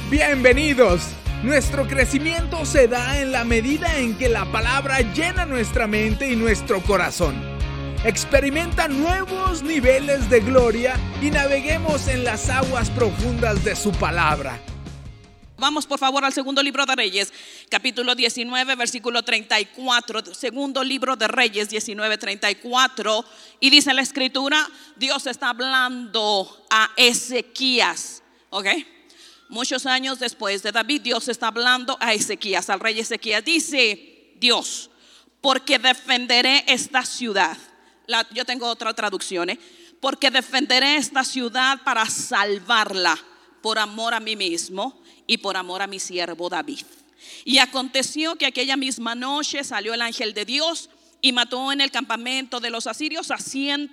Bienvenidos. Nuestro crecimiento se da en la medida en que la palabra llena nuestra mente y nuestro corazón. Experimenta nuevos niveles de gloria y naveguemos en las aguas profundas de su palabra. Vamos por favor al segundo libro de Reyes, capítulo 19, versículo 34. Segundo libro de Reyes 19, 34. Y dice la escritura, Dios está hablando a Ezequías. ¿Ok? Muchos años después de David, Dios está hablando a Ezequías, al rey Ezequías. Dice Dios, porque defenderé esta ciudad. Yo tengo otra traducción, porque defenderé esta ciudad para salvarla por amor a mí mismo y por amor a mi siervo David. Y aconteció que aquella misma noche salió el ángel de Dios y mató en el campamento de los asirios a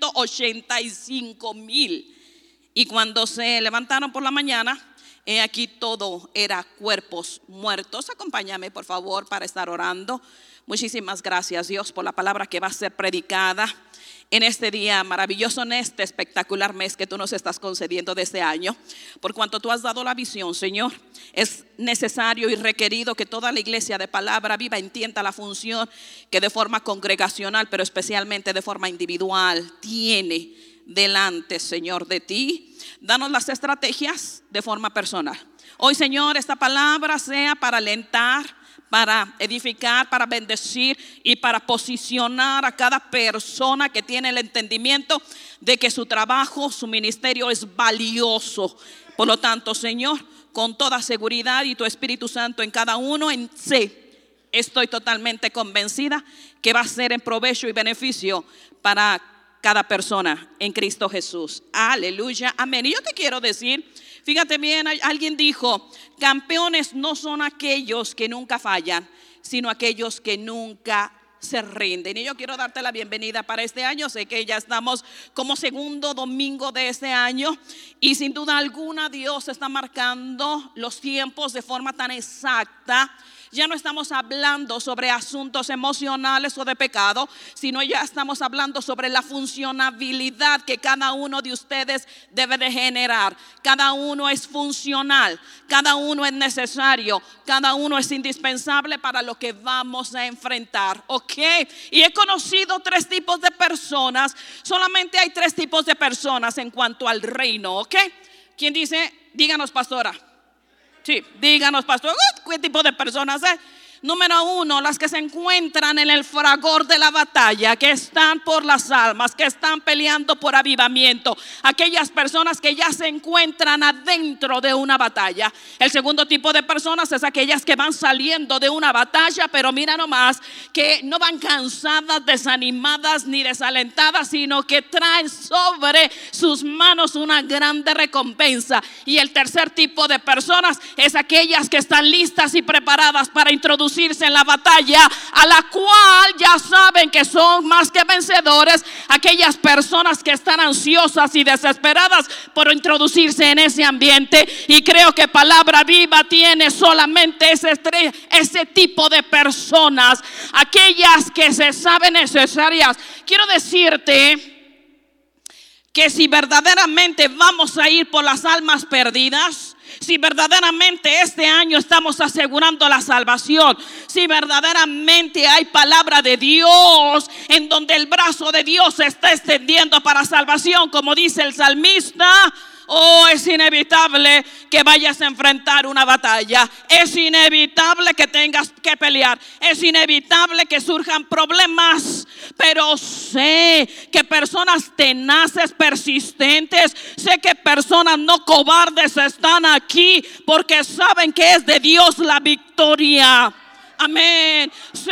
185,000. Y cuando se levantaron por la mañana, he aquí todo era cuerpos muertos. Acompáñame por favor para estar orando. Muchísimas gracias Dios por la palabra que va a ser predicada en este día maravilloso, en este espectacular mes que tú nos estás concediendo de este año. Por cuanto tú has dado la visión, Señor, es necesario y requerido que toda la iglesia de Palabra Viva entienda la función que de forma congregacional, pero especialmente de forma individual, tiene delante, Señor, de ti. Danos las estrategias de forma personal. Hoy, Señor, esta palabra sea para alentar, para edificar, para bendecir y para posicionar a cada persona que tiene el entendimiento de que su trabajo, su ministerio es valioso. Por lo tanto, Señor, con toda seguridad y tu Espíritu Santo en cada uno, en sí, estoy totalmente convencida que va a ser en provecho y beneficio para cada persona en Cristo Jesús. Aleluya, amén. Y yo te quiero decir, fíjate bien, alguien dijo, campeones no son aquellos que nunca fallan, sino aquellos que nunca se rinden. Y yo quiero darte la bienvenida para este año. Sé que ya estamos como segundo domingo de este año y sin duda alguna Dios está marcando los tiempos de forma tan exacta. Ya no estamos hablando sobre asuntos emocionales o de pecado, sino ya estamos hablando sobre la funcionabilidad que cada uno de ustedes debe de generar. Cada uno es funcional, cada uno es necesario, cada uno es indispensable para lo que vamos a enfrentar. ¿Ok? Y he conocido 3 tipos de personas. Solamente hay 3 tipos de personas en cuanto al reino. ¿Ok? ¿Quién dice? Díganos, pastora. Sí, díganos, pastor, ¿qué tipo de personas? Número 1, las que se encuentran en el fragor de la batalla, que están por las almas, que están peleando por avivamiento. Aquellas personas que ya se encuentran adentro de una batalla. El segundo tipo de personas es aquellas que van saliendo de una batalla, pero mira nomás, que no van cansadas, desanimadas ni desalentadas, sino que traen sobre sus manos una grande recompensa. Y el tercer tipo de personas es aquellas que están listas y preparadas para introducirse en la batalla, a la cual ya saben que son más que vencedores. Aquellas personas que están ansiosas y desesperadas por introducirse en ese ambiente. Y creo que Palabra Viva tiene solamente ese tipo de personas, aquellas que se saben necesarias. Quiero decirte que si verdaderamente vamos a ir por las almas perdidas, si verdaderamente este año estamos asegurando la salvación, si verdaderamente hay palabra de Dios en donde el brazo de Dios se está extendiendo para salvación, como dice el salmista, es inevitable que vayas a enfrentar una batalla. Es inevitable que tengas que pelear. Es inevitable que surjan problemas. Pero sé que personas tenaces, persistentes, sé que personas no cobardes están aquí porque saben que es de Dios la victoria. Amén.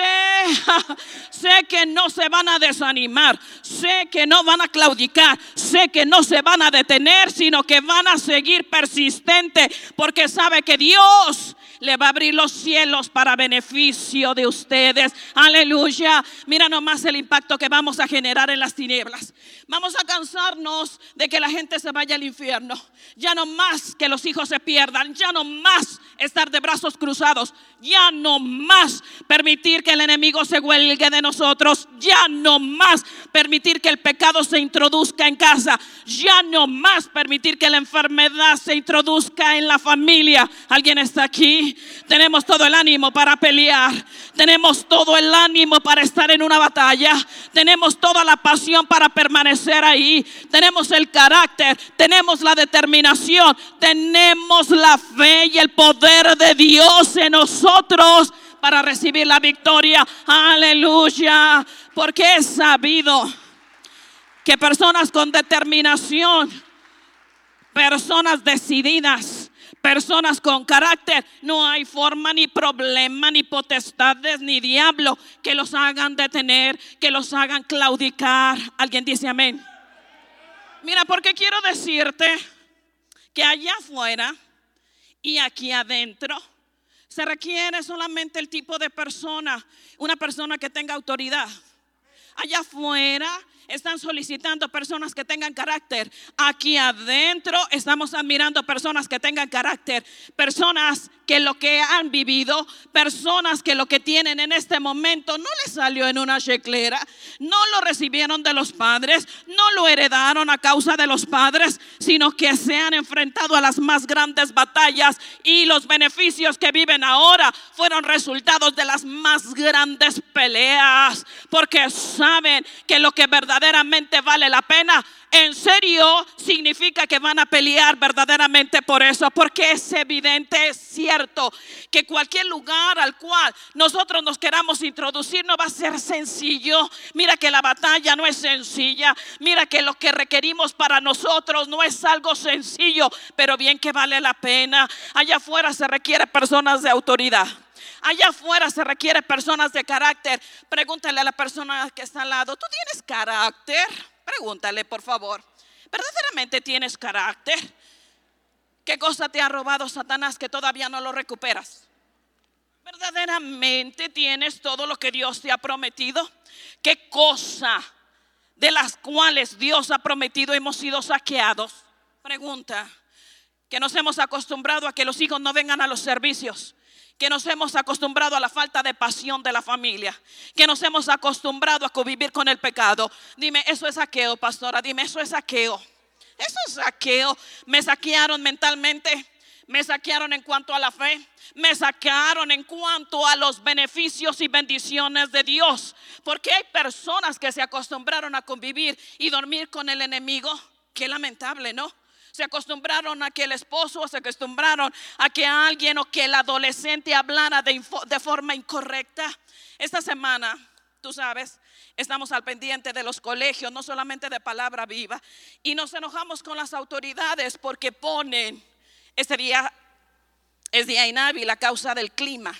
Sé que no se van a desanimar. Sé que no van a claudicar. Sé que no se van a detener, sino que van a seguir persistentes, porque sabe que Dios le va a abrir los cielos para beneficio de ustedes. Aleluya. Mira nomás el impacto que vamos a generar en las tinieblas. Vamos a cansarnos de que la gente se vaya al infierno. Ya no más que los hijos se pierdan. Ya no más estar de brazos cruzados. Ya no más permitir que el enemigo se huelgue de nosotros. Ya no más permitir que el pecado se introduzca en casa. Ya no más permitir que la enfermedad se introduzca en la familia. ¿Alguien está aquí? Tenemos todo el ánimo para pelear. Tenemos todo el ánimo para estar en una batalla. Tenemos toda la pasión para permanecer ahí. Tenemos el carácter, tenemos la determinación, tenemos la fe y el poder de Dios en nosotros para recibir la victoria. Aleluya. Porque es sabido que personas con determinación, personas decididas, personas con carácter, no hay forma, ni problema, ni potestades, ni diablo que los hagan detener, que los hagan claudicar. ¿Alguien dice amén? Mira, porque quiero decirte que allá afuera y aquí adentro se requiere solamente el tipo de persona, una persona que tenga autoridad. Allá afuera están solicitando personas que tengan carácter. Aquí adentro estamos admirando personas que tengan carácter, personas que lo que han vivido, personas que lo que tienen en este momento no les salió en una checlera, no lo recibieron de los padres, no lo heredaron a causa de los padres, sino que se han enfrentado a las más grandes batallas y los beneficios que viven ahora fueron resultados de las más grandes peleas, porque saben que lo que verdaderamente vale la pena, en serio, significa que van a pelear verdaderamente por eso, porque es evidente, es cierto, que cualquier lugar al cual nosotros nos queramos introducir no va a ser sencillo. Mira que la batalla no es sencilla, mira que lo que requerimos para nosotros no es algo sencillo, pero bien que vale la pena. Allá afuera se requiere personas de autoridad. Allá afuera se requiere personas de carácter. Pregúntale a la persona que está al lado, ¿tú tienes carácter? Pregúntale, por favor, ¿verdaderamente tienes carácter? ¿Qué cosa te ha robado Satanás que todavía no lo recuperas? ¿Verdaderamente tienes todo lo que Dios te ha prometido? ¿Qué cosa de las cuales Dios ha prometido hemos sido saqueados? Pregunta. Que nos hemos acostumbrado a que los hijos no vengan a los servicios, que nos hemos acostumbrado a la falta de pasión de la familia, que nos hemos acostumbrado a convivir con el pecado. Dime, eso es saqueo, pastora. Dime, eso es saqueo. Eso es saqueo. Me saquearon mentalmente, me saquearon en cuanto a la fe, me saquearon en cuanto a los beneficios y bendiciones de Dios. Porque hay personas que se acostumbraron a convivir y dormir con el enemigo. Qué lamentable, ¿no? Se acostumbraron a que el esposo, se acostumbraron a que alguien o que el adolescente hablara de forma incorrecta. Esta semana, tú sabes, estamos al pendiente de los colegios, no solamente de Palabra Viva, y nos enojamos con las autoridades porque ponen, este día es día inhábil a causa del clima.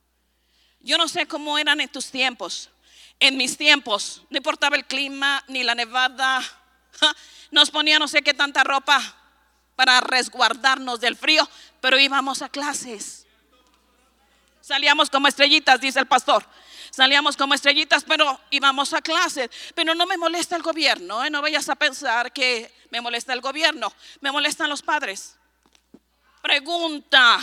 Yo no sé cómo eran en tus tiempos. En mis tiempos no importaba el clima ni la nevada. Nos ponía no sé qué tanta ropa para resguardarnos del frío, pero íbamos a clases. Salíamos como estrellitas, dice el pastor. Salíamos como estrellitas, pero íbamos a clases. Pero no me molesta el gobierno, no vayas a pensar que me molesta el gobierno. Me molestan los padres. Pregunta,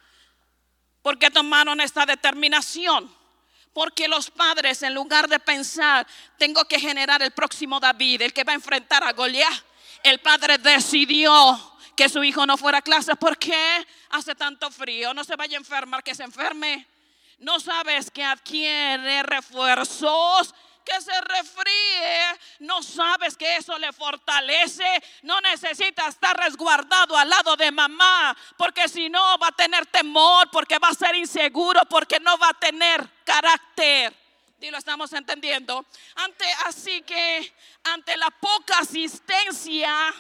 ¿por qué tomaron esta determinación? Porque los padres, en lugar de pensar, tengo que generar el próximo David, el que va a enfrentar a Goliat, el padre decidió que su hijo no fuera a clase. ¿Por qué? Hace tanto frío, no se vaya a enfermar, que se enferme. No sabes que adquiere refuerzos, que se resfríe. No sabes que eso le fortalece. No necesita estar resguardado al lado de mamá, porque si no va a tener temor, porque va a ser inseguro, porque no va a tener carácter. ¿Y lo estamos entendiendo? Así que ante la poca asistencia,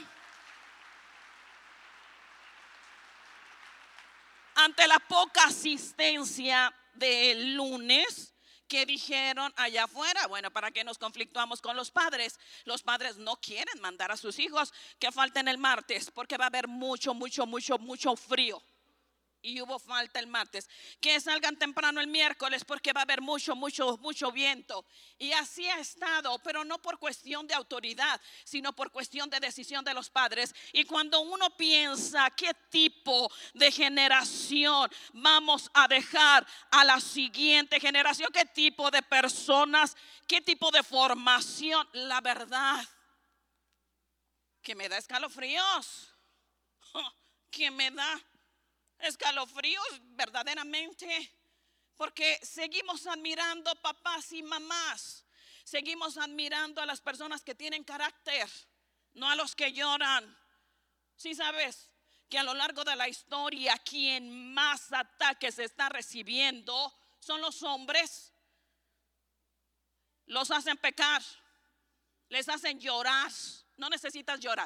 del lunes, que dijeron allá afuera, bueno, ¿para qué nos conflictuamos con los padres? Los padres no quieren mandar a sus hijos que falten el martes, porque va a haber mucho frío. y hubo falta el martes, que salgan temprano el miércoles porque va a haber mucho viento. Y así ha estado, pero no por cuestión de autoridad, sino por cuestión de decisión de los padres. Y cuando uno piensa qué tipo de generación vamos a dejar a la siguiente generación, qué tipo de personas, qué tipo de formación, la verdad que me da escalofríos, que me da escalofríos verdaderamente, porque seguimos admirando papás y mamás, seguimos admirando a las personas que tienen carácter, no a los que lloran. Si sabes que a lo largo de la historia quien más ataques está recibiendo son los hombres, los hacen pecar, les hacen llorar. No necesitas llorar.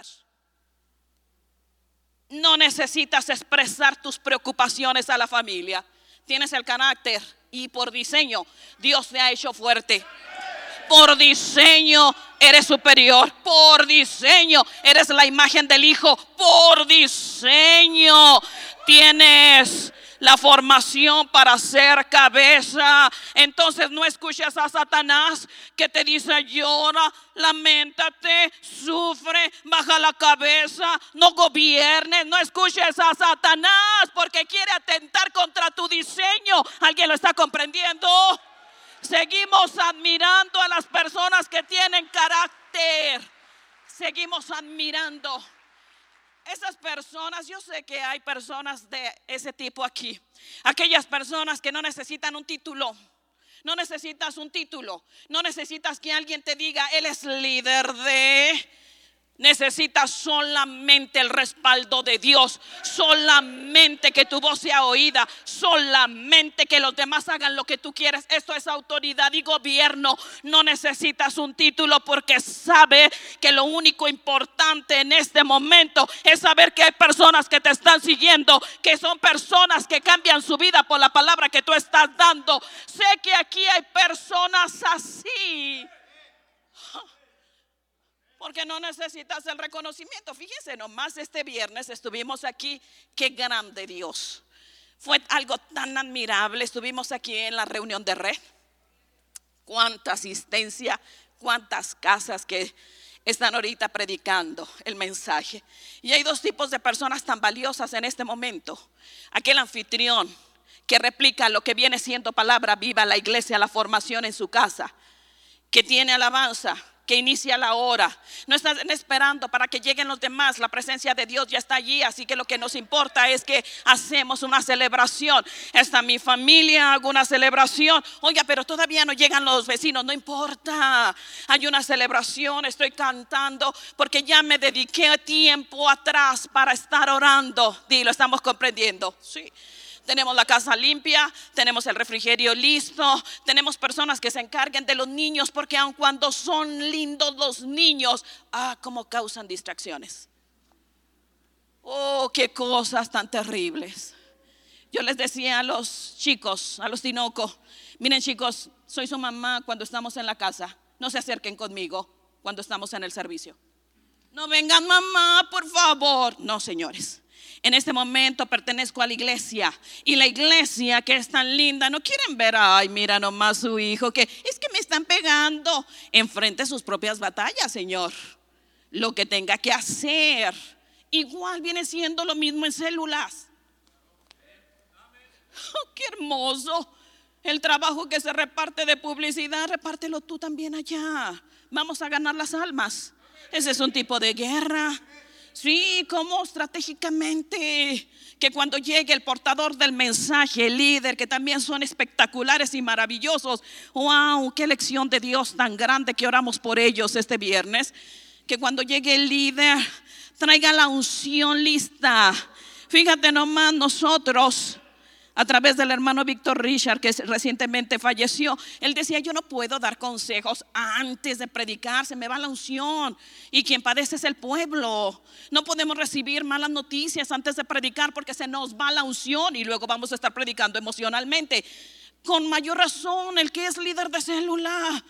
No necesitas expresar tus preocupaciones a la familia. Tienes el carácter y por diseño Dios te ha hecho fuerte. Por diseño eres superior. Por diseño eres la imagen del Hijo. Por diseño tienes la formación para ser cabeza. Entonces no escuches a Satanás que te dice llora, lamentate, sufre, baja la cabeza, no gobiernes. No escuches a Satanás porque quiere atentar contra tu diseño. ¿Alguien lo está comprendiendo? Seguimos admirando a las personas que tienen carácter. Seguimos admirando esas personas. Yo sé que hay personas de ese tipo aquí. Aquellas personas que no necesitan un título. No necesitas un título. No necesitas que alguien te diga, él es líder de. Necesitas solamente el respaldo de Dios. Solamente que tu voz sea oída. Solamente que los demás hagan lo que tú quieres. Esto es autoridad y gobierno. No necesitas un título porque sabe que lo único importante en este momento es saber que hay personas que te están siguiendo, que son personas que cambian su vida por la palabra que tú estás dando. Sé que aquí hay personas así. Porque no necesitas el reconocimiento. Fíjense nomás, este viernes estuvimos aquí. Qué grande Dios. Fue algo tan admirable. Estuvimos aquí en la reunión de red. Cuánta asistencia, cuántas casas que están ahorita predicando el mensaje. Y hay dos tipos de personas tan valiosas en este momento. Aquel anfitrión que replica lo que viene siendo palabra viva, la iglesia, la formación en su casa, que tiene alabanza, que inicia la hora. No están esperando para que lleguen los demás. La presencia de Dios ya está allí. Así que lo que nos importa es que hacemos una celebración. Está mi familia, hago una celebración. Oiga, pero todavía no llegan los vecinos. No importa. Hay una celebración, estoy cantando porque ya me dediqué tiempo atrás para estar orando. Dilo, estamos comprendiendo. Sí. Tenemos la casa limpia, tenemos el refrigerio listo, tenemos personas que se encarguen de los niños, porque aun cuando son lindos los niños, cómo causan distracciones. Oh, qué cosas tan terribles. Yo les decía a los chicos, a los tinocos, miren chicos, soy su mamá cuando estamos en la casa, no se acerquen conmigo cuando estamos en el servicio. No vengan mamá, por favor. No, señores. En este momento pertenezco a la iglesia. Y la iglesia que es tan linda, no quieren ver, ay, mira nomás su hijo, que es que me están pegando. Enfrente sus propias batallas, Señor. Lo que tenga que hacer. Igual viene siendo lo mismo en células. Oh, qué hermoso. El trabajo que se reparte de publicidad, repártelo tú también allá. Vamos a ganar las almas. Ese es un tipo de guerra. Sí, como estratégicamente, que cuando llegue el portador del mensaje, el líder, que también son espectaculares y maravillosos. Wow, qué lección de Dios tan grande que oramos por ellos este viernes. Que cuando llegue el líder, traiga la unción lista. Fíjate nomás, nosotros, a través del hermano Víctor Richard, que recientemente falleció, él decía, yo no puedo dar consejos antes de predicar, se me va la unción. Y quien padece es el pueblo. No podemos recibir malas noticias antes de predicar porque se nos va la unción y luego vamos a estar predicando emocionalmente. Con mayor razón, el que es líder de célula.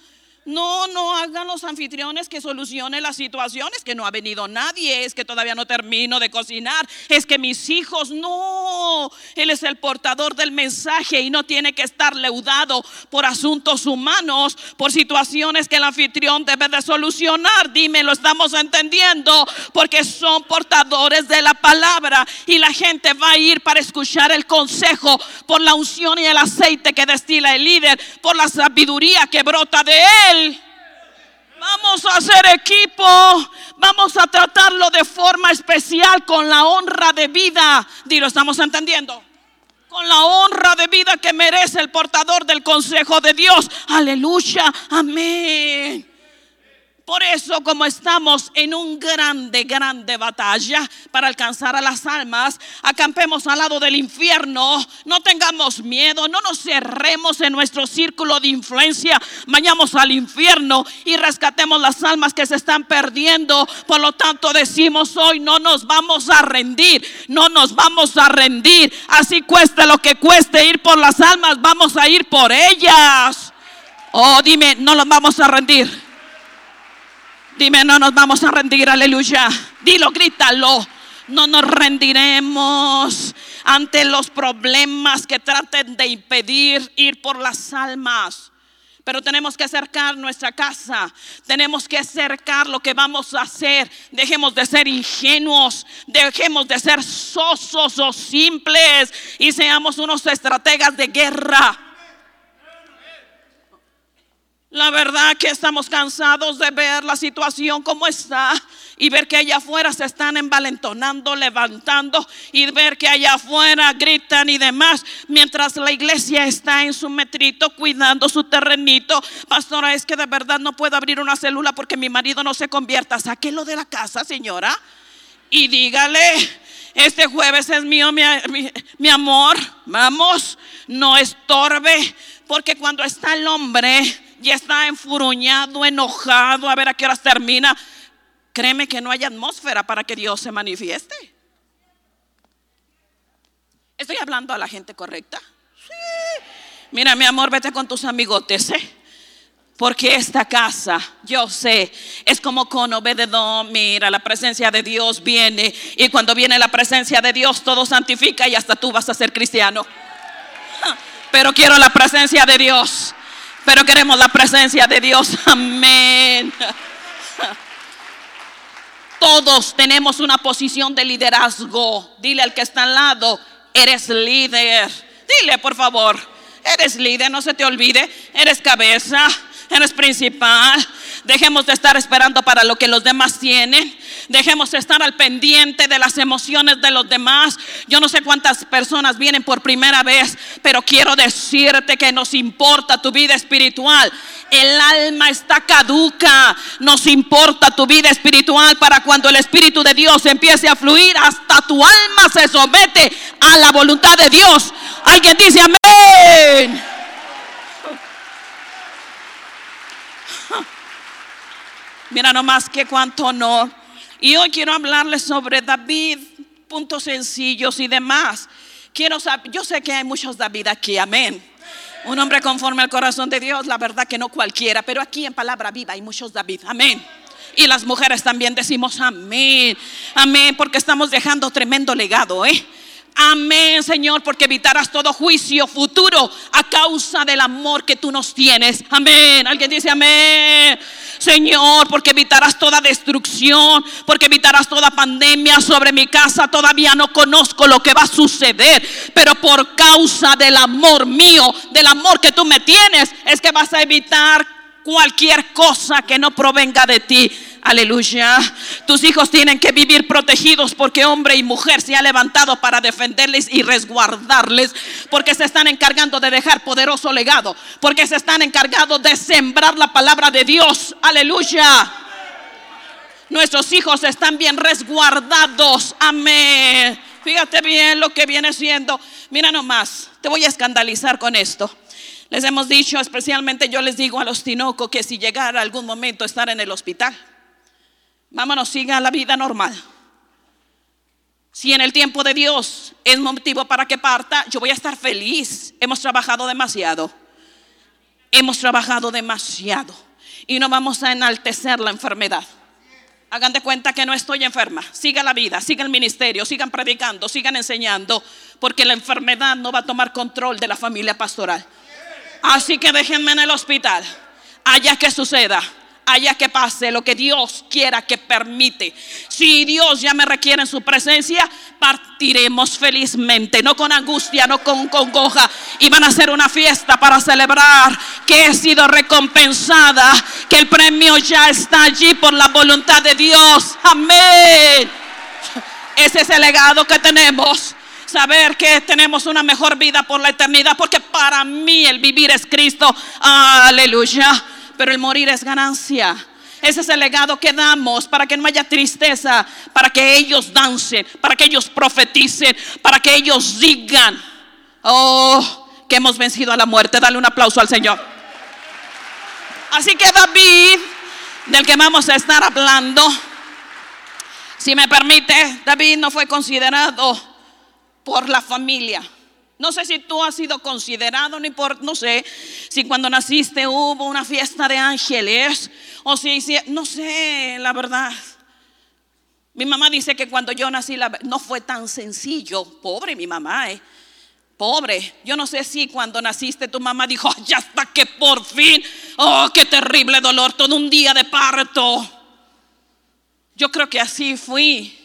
No hagan los anfitriones que solucionen las situaciones, que no ha venido nadie, es que todavía no termino de cocinar, es que mis hijos, no. Él es el portador del mensaje y no tiene que estar leudado por asuntos humanos, por situaciones que el anfitrión debe de solucionar. Dime, ¿lo estamos entendiendo? Porque son portadores de la palabra y la gente va a ir para escuchar el consejo por la unción y el aceite que destila el líder, por la sabiduría que brota de él. Vamos a hacer equipo, vamos a tratarlo de forma especial con la honra de vida. Dilo, ¿estamos entendiendo? Con la honra de vida que merece el portador del consejo de Dios. Aleluya, amén. Por eso, como estamos en un grande batalla para alcanzar a las almas, acampemos al lado del infierno, no tengamos miedo, no nos cerremos en nuestro círculo de influencia, vayamos al infierno y rescatemos las almas que se están perdiendo. Por lo tanto, decimos hoy, no nos vamos a rendir, no nos vamos a rendir, así cueste lo que cueste ir por las almas, vamos a ir por ellas. Oh, dime, no nos vamos a rendir. Dime, no nos vamos a rendir, aleluya. Dilo, grítalo. No nos rendiremos ante los problemas que traten de impedir ir por las almas. Pero tenemos que acercar nuestra casa, tenemos que acercar lo que vamos a hacer. Dejemos de ser ingenuos, dejemos de ser sosos o simples y seamos unos estrategas de guerra. La verdad que estamos cansados de ver la situación como está y ver que allá afuera se están envalentonando, levantando y ver que allá afuera gritan y demás, mientras la iglesia está en su metrito cuidando su terrenito. Pastora, es que de verdad no puedo abrir una célula porque mi marido no se convierta. Sáquelo de la casa, señora, y dígale: este jueves es mío, mi amor, vamos, no estorbe. Porque cuando está el hombre y está enfurruñado, enojado, a ver a qué horas termina, créeme que no hay atmósfera para que Dios se manifieste. ¿Estoy hablando a la gente correcta? Sí. Mira, mi amor, vete con tus amigotes, porque esta casa, yo sé, es como con Obededón. Mira, la presencia de Dios viene, y cuando viene la presencia de Dios, todo santifica y hasta tú vas a ser cristiano. Pero quiero la presencia de Dios. Pero queremos la presencia de Dios. Amén. Todos tenemos una posición de liderazgo. Dile al que está al lado: eres líder. Dile, por favor, eres líder, no se te olvide. Eres cabeza, eres principal. Dejemos de estar esperando para lo que los demás tienen. Dejemos de estar al pendiente de las emociones de los demás. Yo no sé cuántas personas vienen por primera vez, pero quiero decirte que nos importa tu vida espiritual. El alma está caduca. Nos importa tu vida espiritual para cuando el Espíritu de Dios empiece a fluir, hasta tu alma se somete a la voluntad de Dios. Alguien dice amén. Mira nomás que cuánto honor. Y hoy quiero hablarles sobre David, puntos sencillos y demás. Quiero saber, yo sé que hay muchos David aquí, amén. Un hombre conforme al corazón de Dios, la verdad que no cualquiera, pero aquí en Palabra Viva hay muchos David, amén. Y las mujeres también decimos amén, amén, porque estamos dejando tremendo legado, amén, Señor, porque evitarás todo juicio futuro a causa del amor que tú nos tienes. Amén. Alguien dice amén. Señor, porque evitarás toda destrucción, porque evitarás toda pandemia sobre mi casa. Todavía no conozco lo que va a suceder, pero por causa del amor mío, del amor que tú me tienes, es que vas a evitar cualquier cosa que no provenga de ti. Aleluya. Tus hijos tienen que vivir protegidos, porque hombre y mujer se ha levantado para defenderles y resguardarles, porque se están encargando de dejar poderoso legado, porque se están encargando de sembrar la palabra de Dios. Aleluya. Nuestros hijos están bien resguardados. Amén. Fíjate bien lo que viene siendo. Mira nomás, te voy a escandalizar con esto. Les hemos dicho, especialmente yo les digo a los Tinoco, que si llegara algún momento a estar en el hospital, vámonos, siga la vida normal. Si en el tiempo de Dios es motivo para que parta, yo voy a estar feliz. Hemos trabajado demasiado. Hemos trabajado demasiado. y no vamos a enaltecer la enfermedad. Hagan de cuenta que no estoy enferma. Siga la vida, siga el ministerio, sigan predicando, sigan enseñando, porque la enfermedad no va a tomar control de la familia pastoral. Así que déjenme en el hospital, allá que suceda, allá que pase lo que Dios quiera que permite. Si Dios ya me requiere en su presencia, partiremos felizmente, no con angustia, no con congoja, y van a hacer una fiesta para celebrar que he sido recompensada, que el premio ya está allí por la voluntad de Dios. Amén. Ese es el legado que tenemos. Saber que tenemos una mejor vida por la eternidad, porque para mí el vivir es Cristo. Aleluya. Pero el morir es ganancia. Ese es el legado que damos, para que no haya tristeza, para que ellos dancen, para que ellos profeticen, para que ellos digan: oh, que hemos vencido a la muerte. Dale un aplauso al Señor. Así que David, del que vamos a estar hablando, si me permite, David no fue considerado por la familia. No sé si tú has sido considerado, no sé si cuando naciste hubo una fiesta de ángeles, o si no sé, la verdad. Mi mamá dice que cuando yo nací no fue tan sencillo. Pobre mi mamá, pobre. Yo no sé si cuando naciste tu mamá dijo: ya hasta que por fin, oh, qué terrible dolor, todo un día de parto. Yo creo que así fui.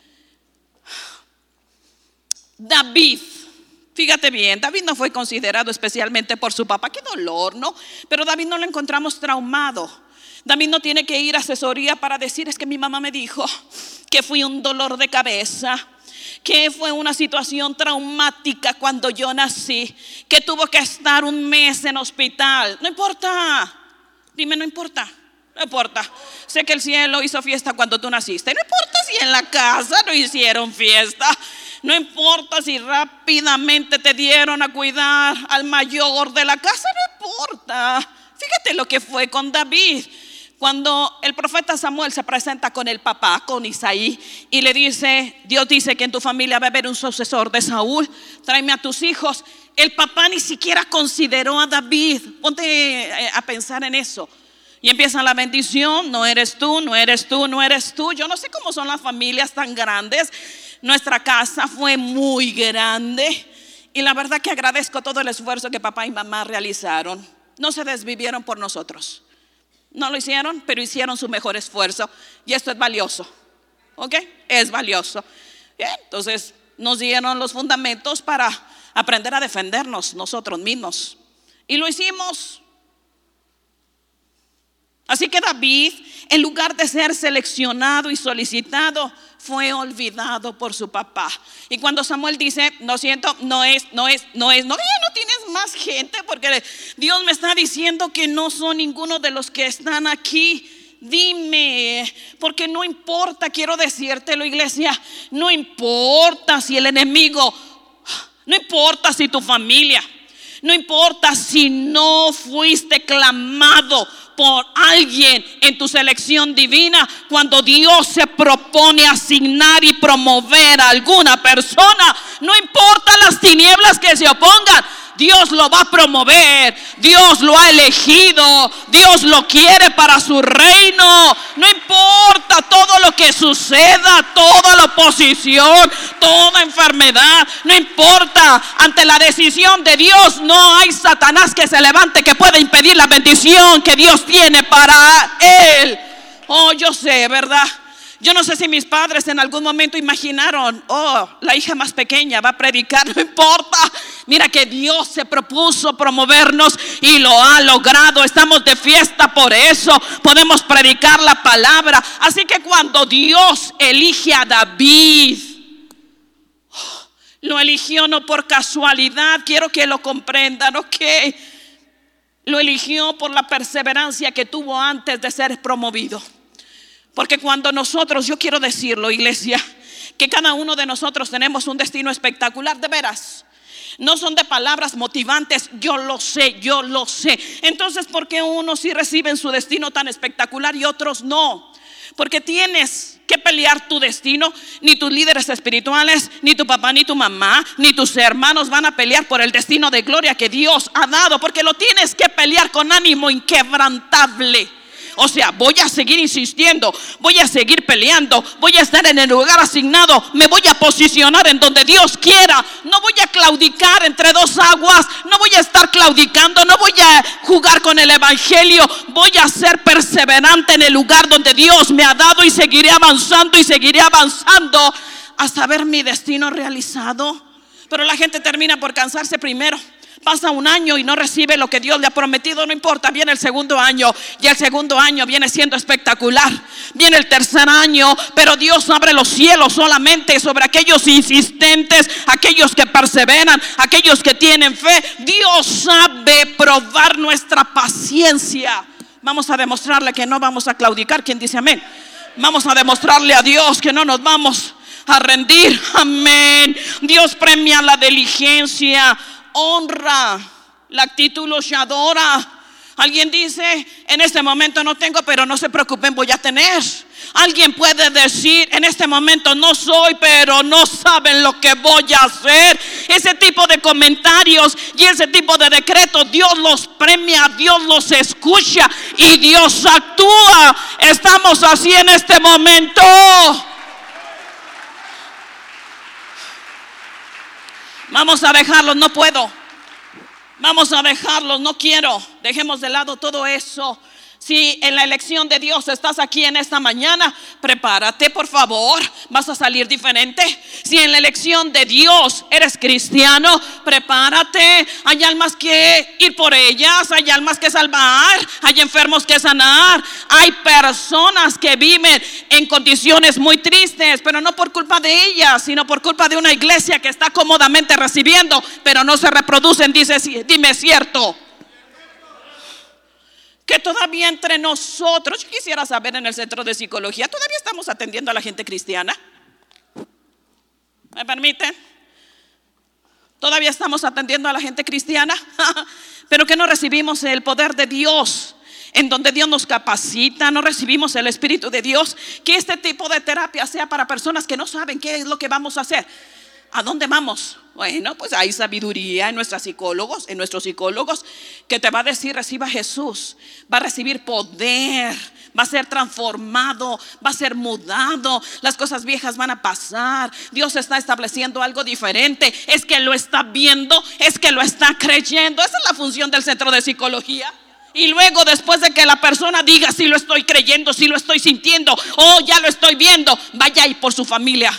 David, fíjate bien, David no fue considerado especialmente por su papá. Qué dolor, ¿no? Pero David no lo encontramos traumado. David no tiene que ir a asesoría para decir: es que mi mamá me dijo que fui un dolor de cabeza, que fue una situación traumática cuando yo nací, que tuvo que estar un mes en hospital. No importa. Dime, no importa. No importa. Sé que el cielo hizo fiesta cuando tú naciste. No importa si en la casa no hicieron fiesta. No importa si rápidamente te dieron a cuidar al mayor de la casa. No importa. Fíjate lo que fue con David. Cuando el profeta Samuel se presenta con el papá, con Isaí, y le dice: Dios dice que en tu familia va a haber un sucesor de Saúl, tráeme a tus hijos. El papá ni siquiera consideró a David. Ponte a pensar en eso. Y empieza la bendición: no eres tú, no eres tú, no eres tú. Yo no sé cómo son las familias tan grandes. Nuestra casa fue muy grande, y la verdad que agradezco todo el esfuerzo que papá y mamá realizaron. No se desvivieron por nosotros. No lo hicieron, pero hicieron su mejor esfuerzo, y esto es valioso. ¿Ok? Es valioso. Bien, entonces nos dieron los fundamentos para aprender a defendernos nosotros mismos, y lo hicimos. Así que David, en lugar de ser seleccionado y solicitado, fue olvidado por su papá. Y cuando Samuel dice: no siento, no, ya no tienes más gente, porque Dios me está diciendo que no son ninguno de los que están aquí. Dime, porque no importa, quiero decírtelo, iglesia, no importa si el enemigo, no importa si tu familia, no importa si no fuiste clamado por alguien en tu selección divina. Cuando Dios se propone asignar y promover a alguna persona, no importa las tinieblas que se opongan, Dios lo va a promover. Dios lo ha elegido. Dios lo quiere para su reino. No importa todo lo que suceda, toda la oposición, toda enfermedad. No importa. Ante la decisión de Dios no hay Satanás que se levante que pueda impedir la bendición que Dios tiene para él. Oh, yo sé, ¿verdad? Yo no sé si mis padres en algún momento imaginaron: oh, la hija más pequeña va a predicar. No importa. Mira que Dios se propuso promovernos y lo ha logrado. Estamos de fiesta por eso. Podemos predicar la palabra. Así que cuando Dios elige a David, lo eligió no por casualidad. Quiero que lo comprendan, ¿ok? Lo eligió por la perseverancia que tuvo antes de ser promovido. Porque cuando nosotros, yo quiero decirlo, iglesia, que cada uno de nosotros tenemos un destino espectacular, de veras. No son de palabras motivantes, yo lo sé. Entonces, ¿por qué unos sí reciben su destino tan espectacular y otros no? Porque tienes que pelear tu destino. Ni tus líderes espirituales, ni tu papá, ni tu mamá, ni tus hermanos van a pelear por el destino de gloria que Dios ha dado, porque lo tienes que pelear con ánimo inquebrantable. O sea, voy a seguir insistiendo, voy a seguir peleando, voy a estar en el lugar asignado, me voy a posicionar en donde Dios quiera. No voy a claudicar entre dos aguas, no voy a estar claudicando, no voy a jugar con el evangelio. Voy a ser perseverante en el lugar donde Dios me ha dado y seguiré avanzando hasta ver mi destino realizado. Pero la gente termina por cansarse primero. Pasa un año y no recibe lo que Dios le ha prometido. No importa, viene el segundo año, y el segundo año viene siendo espectacular. Viene el tercer año, pero Dios abre los cielos solamente sobre aquellos insistentes, aquellos que perseveran, aquellos que tienen fe. Dios sabe probar nuestra paciencia. Vamos a demostrarle que no vamos a claudicar. ¿Quién dice amén? Vamos a demostrarle a Dios que no nos vamos a rendir. Amén. Dios premia la diligencia, honra la actitud luchadora. Alguien dice: en este momento no tengo, pero no se preocupen, voy a tener. Alguien puede decir: en este momento no soy, pero no saben lo que voy a hacer. Ese tipo de comentarios y ese tipo de decretos, Dios los premia, Dios los escucha y Dios actúa. Estamos así en este momento. Vamos a dejarlos, no puedo. Vamos a dejarlos, no quiero. Dejemos de lado todo eso. Si en la elección de Dios estás aquí en esta mañana, prepárate, por favor, vas a salir diferente. Si en la elección de Dios eres cristiano, prepárate. Hay almas que ir por ellas, hay almas que salvar, hay enfermos que sanar, hay personas que viven en condiciones muy tristes, pero no por culpa de ellas, sino por culpa de una iglesia que está cómodamente recibiendo, pero no se reproducen. Dime cierto. Que todavía entre nosotros, yo quisiera saber, en el centro de psicología, ¿todavía estamos atendiendo a la gente cristiana? ¿Me permiten? ¿Todavía estamos atendiendo a la gente cristiana? Pero que no recibimos el poder de Dios, en donde Dios nos capacita, no recibimos el Espíritu de Dios. Que este tipo de terapia sea para personas que no saben qué es lo que vamos a hacer. ¿A dónde vamos? Bueno, pues hay sabiduría en nuestros psicólogos, que te va a decir: reciba a Jesús, va a recibir poder, va a ser transformado, va a ser mudado, las cosas viejas van a pasar. Dios está estableciendo algo diferente. Es que lo está viendo, es que lo está creyendo. Esa es la función del centro de psicología. Y luego, después de que la persona diga: si lo estoy creyendo, si lo estoy sintiendo, ya lo estoy viendo, vaya ahí por su familia.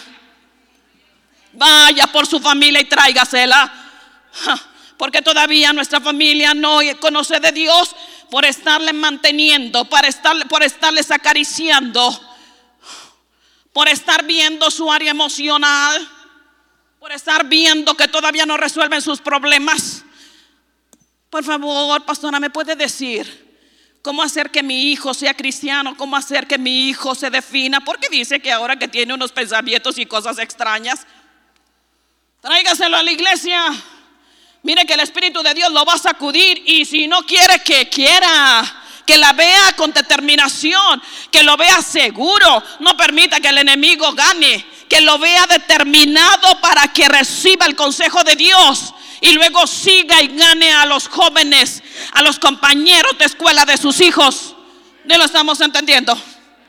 Vaya por su familia y tráigasela. Porque todavía nuestra familia no conoce de Dios, por estarle manteniendo, por estarles acariciando, por estar viendo su área emocional, por estar viendo que todavía no resuelven sus problemas. Por favor, pastora, ¿me puede decir cómo hacer que mi hijo sea cristiano? ¿Cómo hacer que mi hijo se defina? Porque dice que ahora que tiene unos pensamientos y cosas extrañas. Tráigaselo a la iglesia. Mire que el Espíritu de Dios lo va a sacudir. Y si no quiere, que quiera, que la vea con determinación, que lo vea seguro. No permita que el enemigo gane, que lo vea determinado para que reciba el consejo de Dios y luego siga y gane a los jóvenes, a los compañeros de escuela de sus hijos. ¿No lo estamos entendiendo?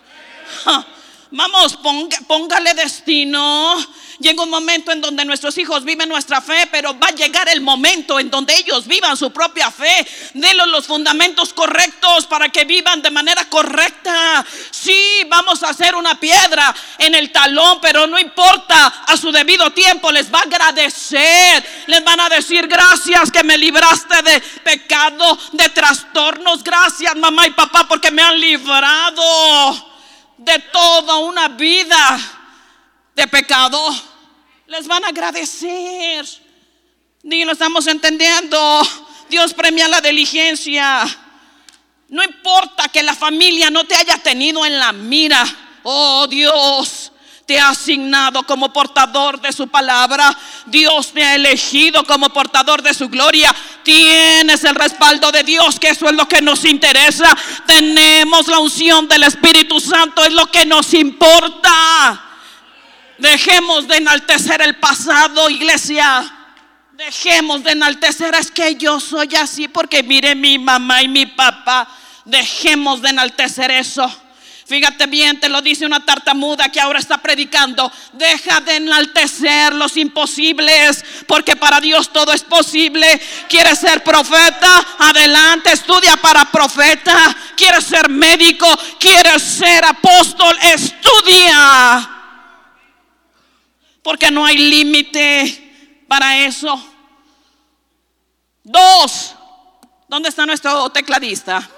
Vamos, póngale destino. Llega un momento en donde nuestros hijos viven nuestra fe, pero va a llegar el momento en donde ellos vivan su propia fe. Denles los fundamentos correctos para que vivan de manera correcta. Sí, vamos a hacer una piedra en el talón, pero no importa, a su debido tiempo les va a agradecer. Les van a decir: gracias que me libraste de pecado, de trastornos. Gracias, mamá y papá, porque me han librado de toda una vida de pecado. Les van a agradecer. Ni lo estamos entendiendo. Dios premia la diligencia. No importa que la familia no te haya tenido en la mira. Dios te ha asignado como portador de su palabra. Dios te ha elegido como portador de su gloria. Tienes el respaldo de Dios, que eso es lo que nos interesa. Tenemos la unción del Espíritu Santo, es lo que nos importa. Dejemos de enaltecer el pasado, iglesia. Dejemos de enaltecer: es que yo soy así porque mire mi mamá y mi papá. Dejemos de enaltecer eso. Fíjate bien, te lo dice una tartamuda que ahora está predicando. Deja de enaltecer los imposibles, porque para Dios todo es posible. ¿Quieres ser profeta? Adelante, estudia para profeta. ¿Quieres ser médico? ¿Quieres ser apóstol? Estudia. Porque no hay límite para eso. 2. ¿Dónde está nuestro tecladista?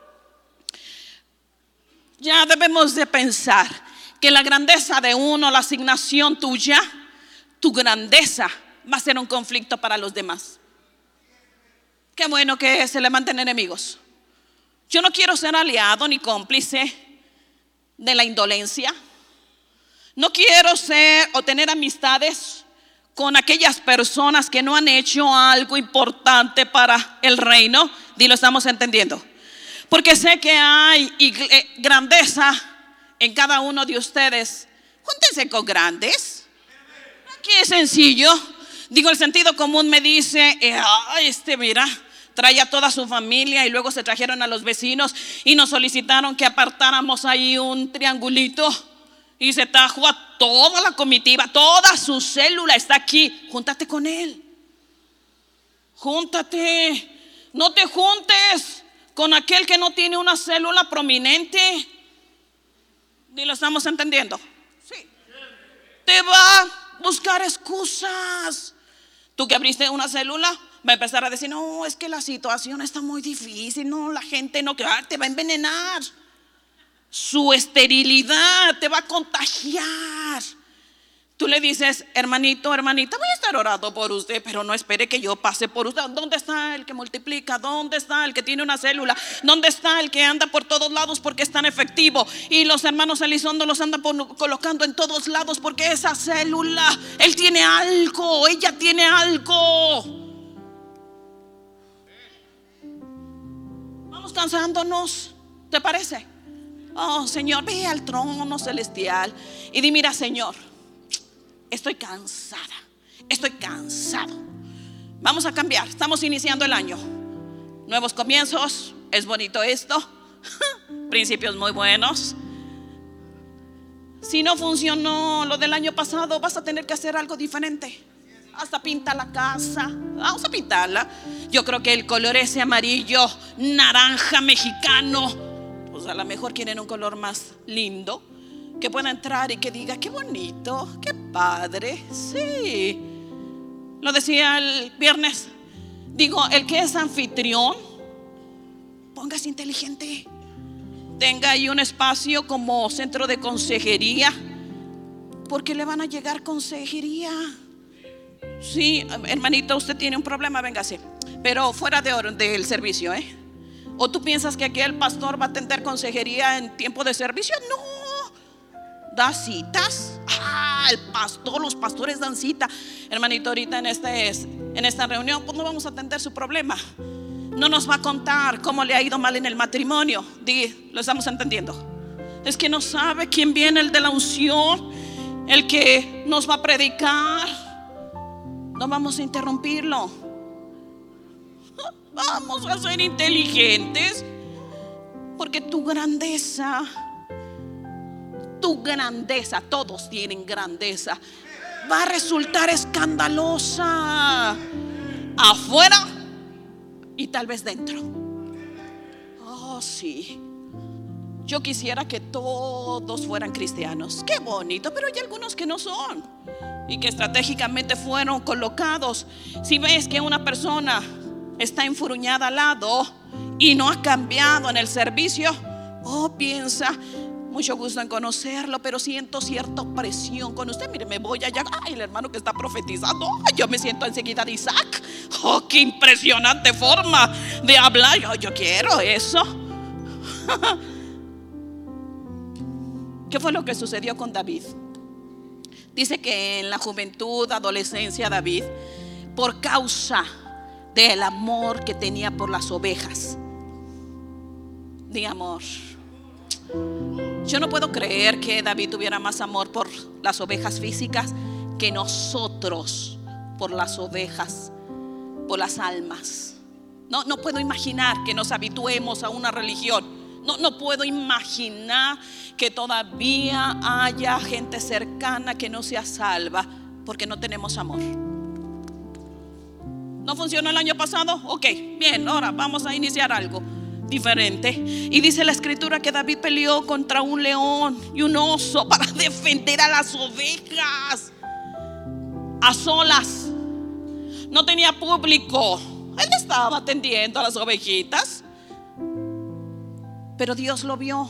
Ya debemos de pensar que la grandeza de uno, la asignación tuya, tu grandeza va a ser un conflicto para los demás. Qué bueno que se levanten enemigos. Yo no quiero ser aliado ni cómplice de la indolencia. No quiero ser o tener amistades con aquellas personas que no han hecho algo importante para el reino. Dilo, ¿estamos entendiendo? Porque sé que hay grandeza en cada uno de ustedes. Júntense con grandes. Aquí es sencillo. Digo, el sentido común me dice, mira, trae a toda su familia y luego se trajeron a los vecinos y nos solicitaron que apartáramos ahí un triangulito. Y se trajo a toda la comitiva, toda su célula está aquí. Júntate con él. Júntate. No te juntes con aquel que no tiene una célula prominente. ¿Y lo estamos entendiendo? Sí. Te va a buscar excusas. Tú que abriste una célula, va a empezar a decir, no, es que la situación está muy difícil. No, la gente no, te va a envenenar. Su esterilidad te va a contagiar. Tú le dices, hermanito, hermanita, voy a estar orando por usted, pero no espere que yo pase por usted. ¿Dónde está el que multiplica? ¿Dónde está el que tiene una célula? ¿Dónde está el que anda por todos lados porque es tan efectivo? Y los hermanos Elizondo los andan colocando en todos lados porque esa célula, él tiene algo, ella tiene algo. Vamos cansándonos, ¿te parece? Oh, Señor, ve al trono celestial y di, mira, Señor, estoy cansada, estoy cansado. Vamos a cambiar, estamos iniciando el año. Nuevos comienzos, es bonito esto. Principios muy buenos. Si no funcionó lo del año pasado, vas a tener que hacer algo diferente. Hasta pinta la casa. Vamos a pintarla. Yo creo que el color ese amarillo, naranja mexicano, pues a lo mejor quieren un color más lindo, que pueda entrar y que diga, qué bonito, qué padre. Sí. Lo decía el viernes. Digo, el que es anfitrión, póngase inteligente. Tenga ahí un espacio como centro de consejería, porque le van a llegar consejería. Sí, hermanita, usted tiene un problema, véngase, pero fuera del servicio, ¿O tú piensas que aquí el pastor va a atender consejería en tiempo de servicio? No. ¿Da citas? El pastor, los pastores dan cita. Hermanito, ahorita en esta reunión, pues no vamos a atender su problema. No nos va a contar cómo le ha ido mal en el matrimonio. ¿Lo estamos entendiendo? Es que no sabe quién viene, el de la unción, el que nos va a predicar. No vamos a interrumpirlo. Vamos a ser inteligentes, porque tu grandeza, todos tienen grandeza, va a resultar escandalosa afuera y tal vez dentro. Oh, sí. Yo quisiera que todos fueran cristianos. Qué bonito, pero hay algunos que no son y que estratégicamente fueron colocados. Si ves que una persona está enfurruñada al lado y no ha cambiado en el servicio, piensa, mucho gusto en conocerlo, pero siento cierta presión con usted. Mire, me voy allá. El hermano que está profetizando, yo me siento enseguida de Isaac. Qué impresionante forma de hablar. Yo quiero eso. ¿Qué fue lo que sucedió con David? Dice que en la juventud, adolescencia, David, por causa del amor que tenía por las ovejas, de amor. Yo no puedo creer que David tuviera más amor por las ovejas físicas que nosotros por las ovejas, por las almas. No puedo imaginar que nos habituemos a una religión. No puedo imaginar que todavía haya gente cercana que no sea salva porque no tenemos amor. ¿No funcionó el año pasado? Ok, bien, ahora vamos a iniciar algo diferente. Y dice la escritura que David peleó contra un león y un oso para defender a las ovejas a solas. No tenía público. Él estaba atendiendo a las ovejitas, pero Dios lo vio.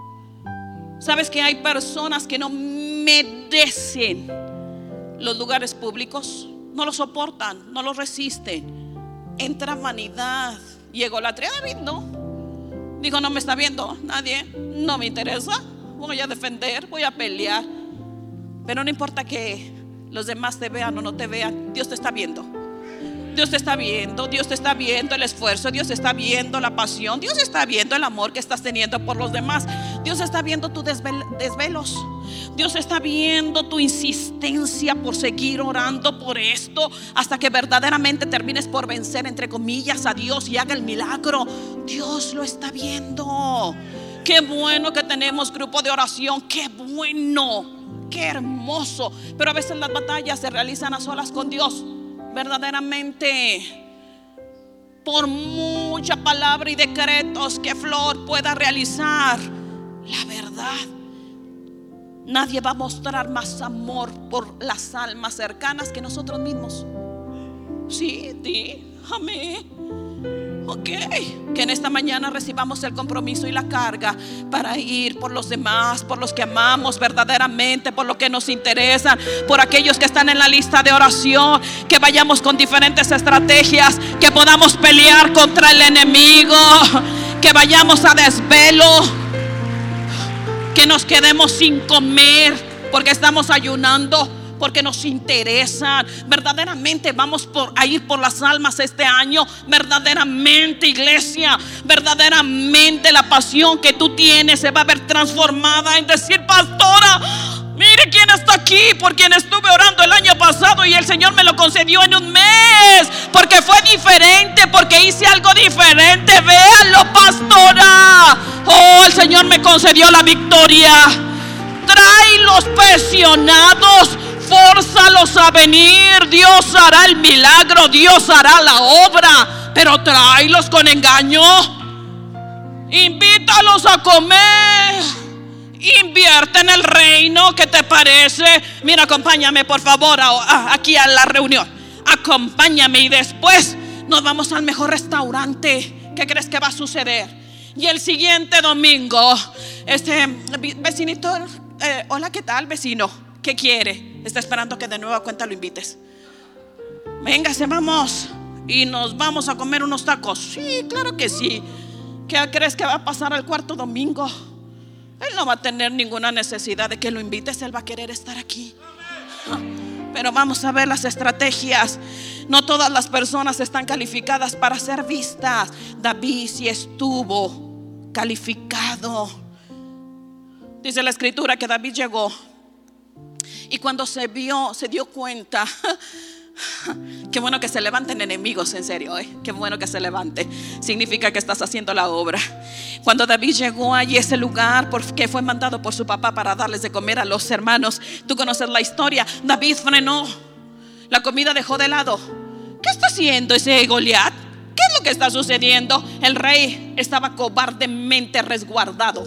¿Sabes que hay personas que no merecen los lugares públicos? No lo soportan, no lo resisten. Entra vanidad y egolatría. David no. Dijo, no me está viendo nadie, no me interesa. Voy a defender, voy a pelear. Pero no importa que los demás te vean o no te vean, Dios te está viendo. Dios te está viendo, Dios te está viendo el esfuerzo, Dios está viendo la pasión, Dios está viendo el amor que estás teniendo por los demás. Dios está viendo tus desvelos. Dios está viendo tu insistencia por seguir orando por esto hasta que verdaderamente termines por vencer, entre comillas, a Dios y haga el milagro. Dios lo está viendo. Qué bueno que tenemos grupo de oración, qué bueno, qué hermoso. Pero a veces las batallas se realizan a solas con Dios. Verdaderamente, por mucha palabra y decretos que Flor pueda realizar, la verdad, nadie va a mostrar más amor por las almas cercanas que nosotros mismos. Sí, amén. Ok, que en esta mañana recibamos el compromiso y la carga para ir por los demás, por los que amamos verdaderamente, por lo que nos interesan, por aquellos que están en la lista de oración. Que vayamos con diferentes estrategias, que podamos pelear contra el enemigo, que vayamos a desvelo, que nos quedemos sin comer porque estamos ayunando, porque nos interesan. Verdaderamente vamos a ir por las almas este año. Verdaderamente, iglesia, verdaderamente la pasión que tú tienes se va a ver transformada en decir, pastora, mire quién está aquí, por quien estuve orando el año pasado y el Señor me lo concedió en un mes, porque fue diferente, porque hice algo diferente. Véanlo, pastora. Oh, el Señor me concedió la victoria. Trae los presionados, fórzalos a venir. Dios hará el milagro, Dios hará la obra, pero tráelos con engaño. Invítalos a comer. Invierte en el reino. ¿Qué te parece? Mira, acompáñame por favor aquí a la reunión. Acompáñame y después nos vamos al mejor restaurante. ¿Qué crees que va a suceder? Y el siguiente domingo, vecinito, hola, ¿qué tal, vecino? ¿Qué quiere? Está esperando que de nueva cuenta lo invites. Véngase, vamos. Y nos vamos a comer unos tacos. Sí, claro que sí. ¿Qué crees que va a pasar al cuarto domingo? Él no va a tener ninguna necesidad de que lo invites. Él va a querer estar aquí. Pero vamos a ver las estrategias. No todas las personas están calificadas para ser vistas. David sí estuvo calificado. Dice la escritura que David llegó y cuando se dio cuenta. Qué bueno que se levanten enemigos, en serio, qué bueno que se levante. Significa que estás haciendo la obra. Cuando David llegó allí a ese lugar, porque fue mandado por su papá para darles de comer a los hermanos. Tú conoces la historia. David frenó. La comida dejó de lado. ¿Qué está haciendo ese Goliat? ¿Qué es lo que está sucediendo? El rey estaba cobardemente resguardado.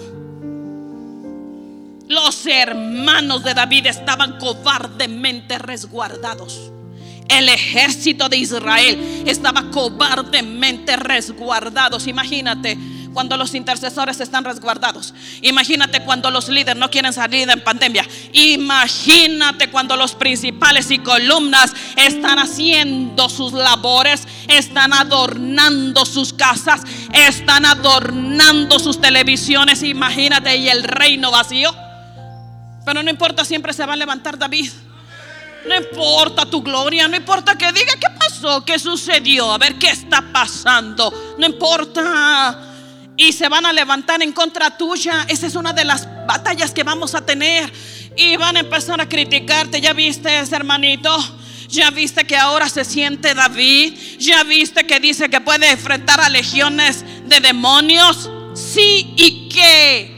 Los hermanos de David estaban cobardemente resguardados. El ejército de Israel estaba cobardemente resguardados. Imagínate cuando los intercesores están resguardados. Imagínate cuando los líderes no quieren salir en pandemia. Imagínate cuando los principales y columnas están haciendo sus labores, están adornando sus casas, están adornando sus televisiones. Imagínate, y el reino vacío. Pero no importa, siempre se va a levantar David. No importa tu gloria, no importa que diga qué pasó, qué sucedió, a ver qué está pasando. No importa. Y se van a levantar en contra tuya. Esa es una de las batallas que vamos a tener. Y van a empezar a criticarte. ¿Ya viste ese hermanito? Ya viste que ahora se siente David. Ya viste que dice que puede enfrentar a legiones de demonios. Sí, ¿y qué?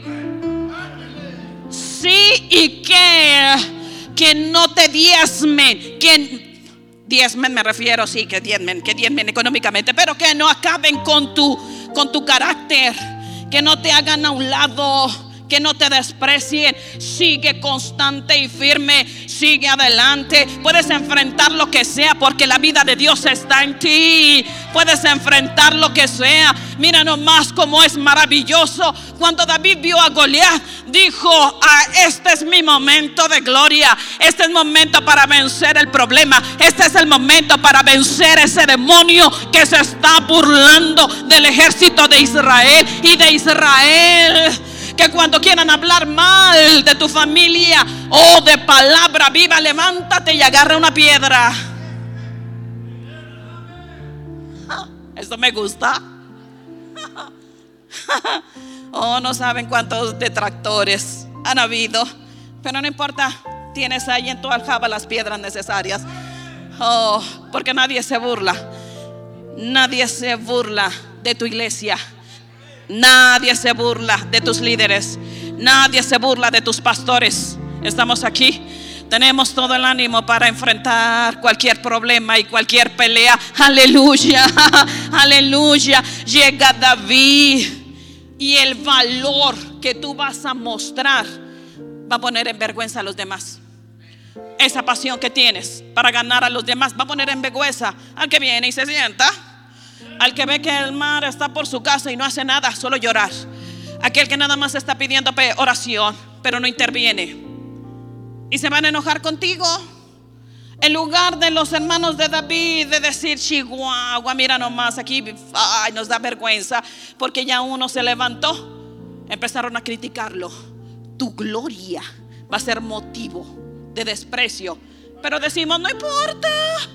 Sí, ¿y qué? Que no te diezmen. Que diezmen me refiero, sí, que diezmen económicamente, pero que no acaben con tu carácter. Que no te hagan a un lado, que no te desprecien. Sigue constante y firme, sigue adelante. Puedes enfrentar lo que sea, porque la vida de Dios está en ti. Puedes enfrentar lo que sea. Mira nomás cómo es maravilloso. Cuando David vio a Goliat, dijo: este es mi momento de gloria. Este es el momento para vencer el problema. Este es el momento para vencer ese demonio que se está burlando del ejército de Israel y de Israel. Que cuando quieran hablar mal de tu familia o de palabra viva, levántate y agarra una piedra. Esto me gusta. Oh, no saben cuántos detractores han habido, pero no importa, tienes ahí en tu aljaba las piedras necesarias. Oh, porque nadie se burla. Nadie se burla de tu iglesia. Nadie se burla de tus líderes. Nadie se burla de tus pastores. Estamos aquí. Tenemos todo el ánimo para enfrentar cualquier problema y cualquier pelea. Aleluya, aleluya. Llega David y el valor que tú vas a mostrar va a poner en vergüenza a los demás. Esa pasión que tienes para ganar a los demás va a poner en vergüenza al que viene y se sienta, al que ve que el mar está por su casa y no hace nada, solo llorar. Aquel que nada más está pidiendo oración, pero no interviene. Y se van a enojar contigo. En lugar de los hermanos de David de decir: Chihuahua, mira nomás aquí, ay, nos da vergüenza porque ya uno se levantó, empezaron a criticarlo. Tu gloria va a ser motivo de desprecio, pero decimos: no importa.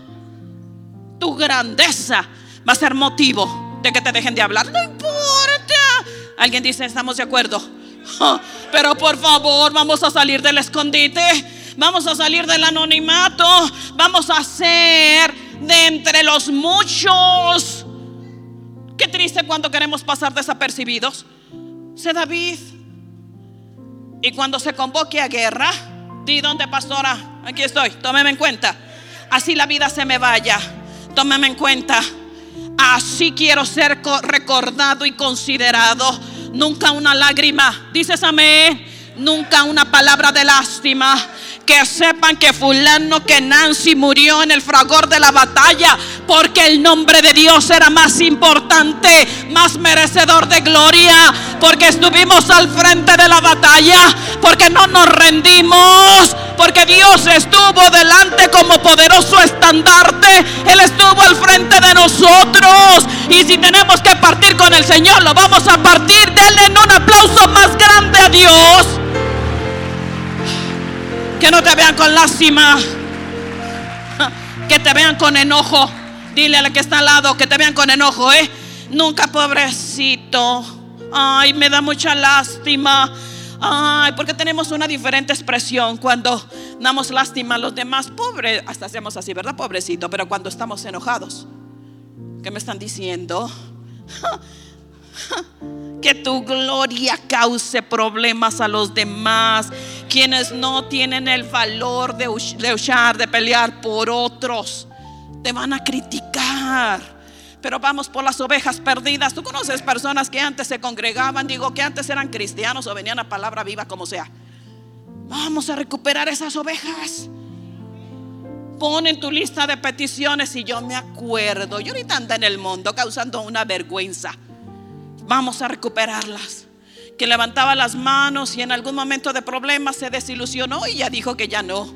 Tu grandeza va a ser motivo de que te dejen de hablar. No importa. Alguien dice: estamos de acuerdo. Pero por favor, vamos a salir del escondite. Vamos a salir del anonimato. Vamos a ser de entre los muchos. Qué triste cuando queremos pasar desapercibidos. Sé David. Y cuando se convoque a guerra, di: ¿dónde, pastora? Aquí estoy, tómeme en cuenta. Así la vida se me vaya, tómeme en cuenta. Así quiero ser recordado y considerado. Nunca una lágrima, dices amén. Nunca una palabra de lástima. Que sepan que fulano, que Nancy murió en el fragor de la batalla, porque el nombre de Dios era más importante, más merecedor de gloria, porque estuvimos al frente de la batalla, porque no nos rendimos, porque Dios estuvo delante como poderoso estandarte. Él estuvo al frente de nosotros. Y si tenemos que partir con el Señor, lo vamos a partir. Denle un aplauso más grande a Dios. Que no te vean con lástima, que te vean con enojo. Dile a la que está al lado que te vean con enojo, nunca pobrecito. Ay, me da mucha lástima. Ay, porque tenemos una diferente expresión cuando damos lástima a los demás. Pobre, hasta hacemos así, ¿verdad? Pobrecito. Pero cuando estamos enojados, ¿qué me están diciendo? Que tu gloria cause problemas a los demás. Quienes no tienen el valor de luchar, de pelear por otros, te van a criticar. Pero vamos por las ovejas perdidas. Tú conoces personas que antes se congregaban, que antes eran cristianos o venían a palabra viva, como sea. Vamos a recuperar esas ovejas. Pon en tu lista de peticiones. Y yo me acuerdo, yo ahorita ando en el mundo causando una vergüenza. Vamos a recuperarlas. Que levantaba las manos y en algún momento de problemas se desilusionó y ya dijo que ya no.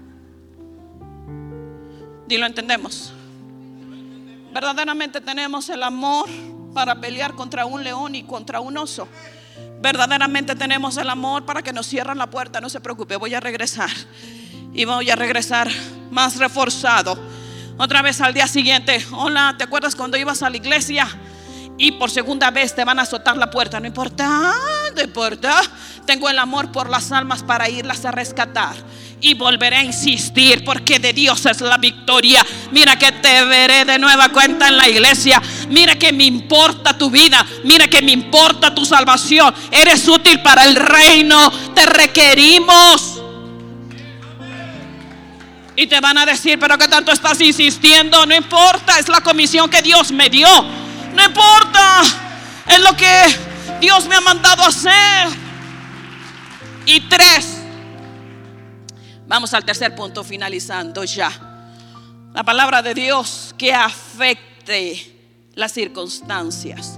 Dilo, entendemos. Verdaderamente tenemos el amor para pelear contra un león y contra un oso. Verdaderamente tenemos el amor para que nos cierren la puerta. No se preocupe, voy a regresar. Y voy a regresar más reforzado. Otra vez al día siguiente. Hola, ¿te acuerdas cuando ibas a la iglesia? Y por segunda vez te van a azotar la puerta. No importa, no importa. Tengo el amor por las almas para irlas a rescatar. y volveré a insistir, porque de Dios es la victoria. Mira que te veré de nueva cuenta en la iglesia. Mira que me importa tu vida. Mira que me importa tu salvación. Eres útil para el reino. Te requerimos. Y te van a decir: pero ¿qué tanto estás insistiendo? No importa, es la comisión que Dios me dio. No importa, es lo que Dios me ha mandado a hacer. Y 3, vamos al tercer punto, finalizando ya. La palabra de Dios que afecte las circunstancias.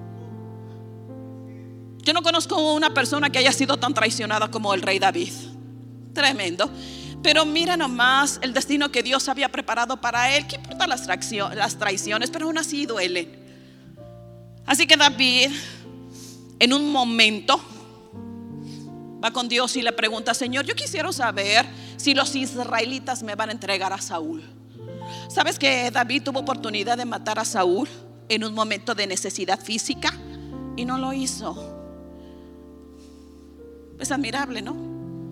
Yo no conozco una persona que haya sido tan traicionada como el rey David. Tremendo. Pero mira nomás el destino que Dios había preparado para él. ¿Qué importa las traiciones? Pero aún así duelen. Así que David, en un momento, va con Dios y le pregunta: Señor, yo quisiera saber si los israelitas me van a entregar a Saúl. ¿Sabes que David tuvo oportunidad de matar a Saúl en un momento de necesidad física y no lo hizo? Es admirable, ¿no?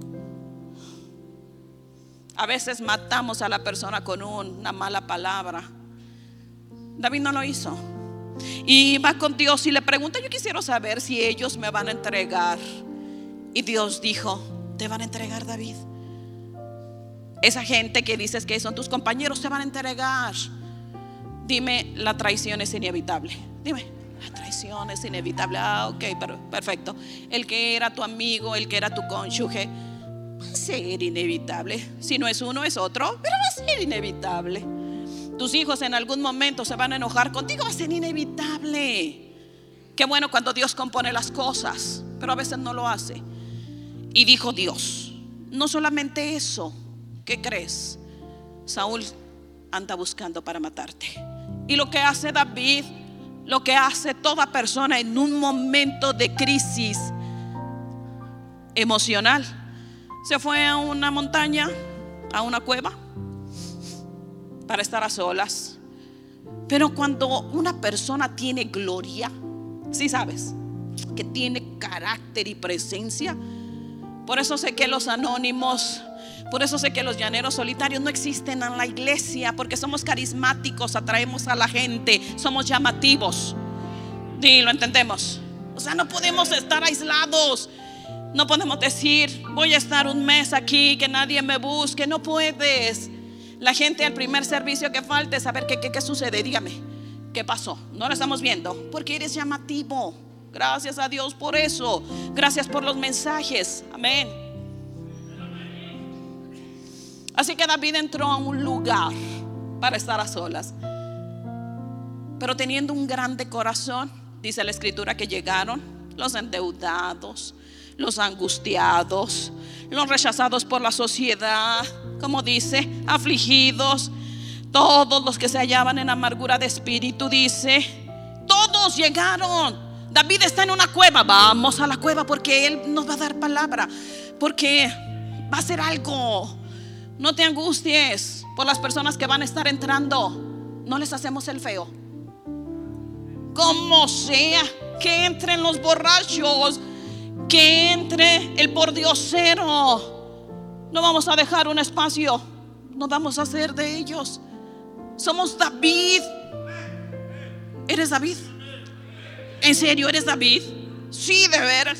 A veces matamos a la persona con una mala palabra. David no lo hizo. Y va con Dios y le pregunta: yo quisiera saber si ellos me van a entregar. Y Dios dijo: te van a entregar, David. Esa gente que dices que son tus compañeros te van a entregar. Dime, la traición es inevitable. Dime, la traición es inevitable. Ok, perfecto. El que era tu amigo, el que era tu cónyuge, va a ser inevitable. Si no es uno, es otro, pero va a ser inevitable. Tus hijos en algún momento se van a enojar contigo, va a ser inevitable. Qué bueno cuando Dios compone las cosas, pero a veces no lo hace. Y dijo Dios: no solamente eso, ¿qué crees? Saúl anda buscando para matarte. Y lo que hace David, lo que hace toda persona en un momento de crisis emocional, se fue a una montaña, a una cueva, para estar a solas. Pero cuando una persona tiene gloria, sí sabes, que tiene carácter y presencia. Por eso sé que los anónimos, por eso sé que los llaneros solitarios no existen en la iglesia, porque somos carismáticos, atraemos a la gente, somos llamativos. Sí, lo entendemos. O sea, no podemos estar aislados. No podemos decir: voy a estar un mes aquí, que nadie me busque. No puedes. La gente al primer servicio que falte, saber qué sucede. Dígame, ¿qué pasó? No lo estamos viendo. Porque eres llamativo. Gracias a Dios por eso. Gracias por los mensajes. Amén. Así que David entró a un lugar para estar a solas, pero teniendo un grande corazón. Dice la escritura que llegaron los endeudados, los angustiados, los rechazados por la sociedad, como dice, afligidos, todos los que se hallaban en amargura de espíritu. Dice, todos llegaron. David está en una cueva. Vamos a la cueva porque él nos va a dar palabra, porque va a hacer algo. No te angusties por las personas que van a estar entrando. No les hacemos el feo. Como sea, que entren los borrachos, que entre el pordiosero. No vamos a dejar un espacio. No vamos a hacer de ellos. Somos David. ¿Eres David? ¿En serio eres David? Sí, de veras.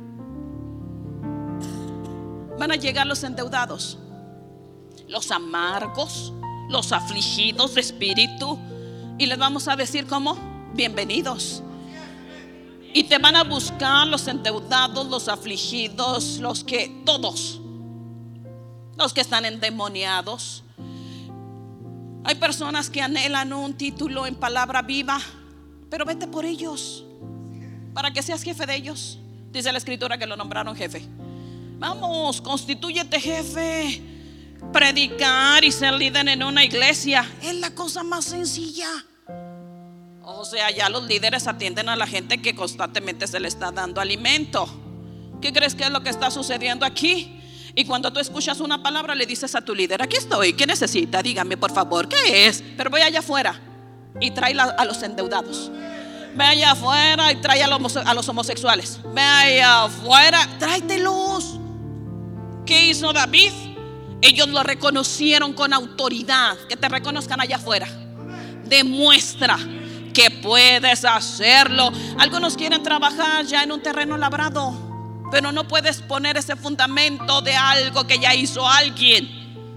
Van a llegar los endeudados, los amargos, los afligidos de espíritu, y les vamos a decir como bienvenidos. Y te van a buscar los endeudados, los afligidos, todos los que están endemoniados. Hay personas que anhelan un título en palabra viva, pero vete por ellos para que seas jefe de ellos. Dice la escritura que lo nombraron jefe. Vamos, constitúyete jefe. Predicar y ser líder en una iglesia es la cosa más sencilla. O sea, ya los líderes atienden a la gente que constantemente se le está dando alimento. ¿Qué crees que es lo que está sucediendo aquí? Y cuando tú escuchas una palabra, le dices a tu líder: aquí estoy, ¿qué necesita? Dígame por favor, ¿qué es? Pero voy allá afuera y trae a los endeudados. Ve allá afuera y trae a los homosexuales. Ve allá afuera, tráetelos. ¿Qué hizo David? Ellos lo reconocieron con autoridad. Que te reconozcan allá afuera demuestra que puedes hacerlo. Algunos quieren trabajar ya en un terreno labrado, pero no puedes poner ese fundamento de algo que ya hizo alguien.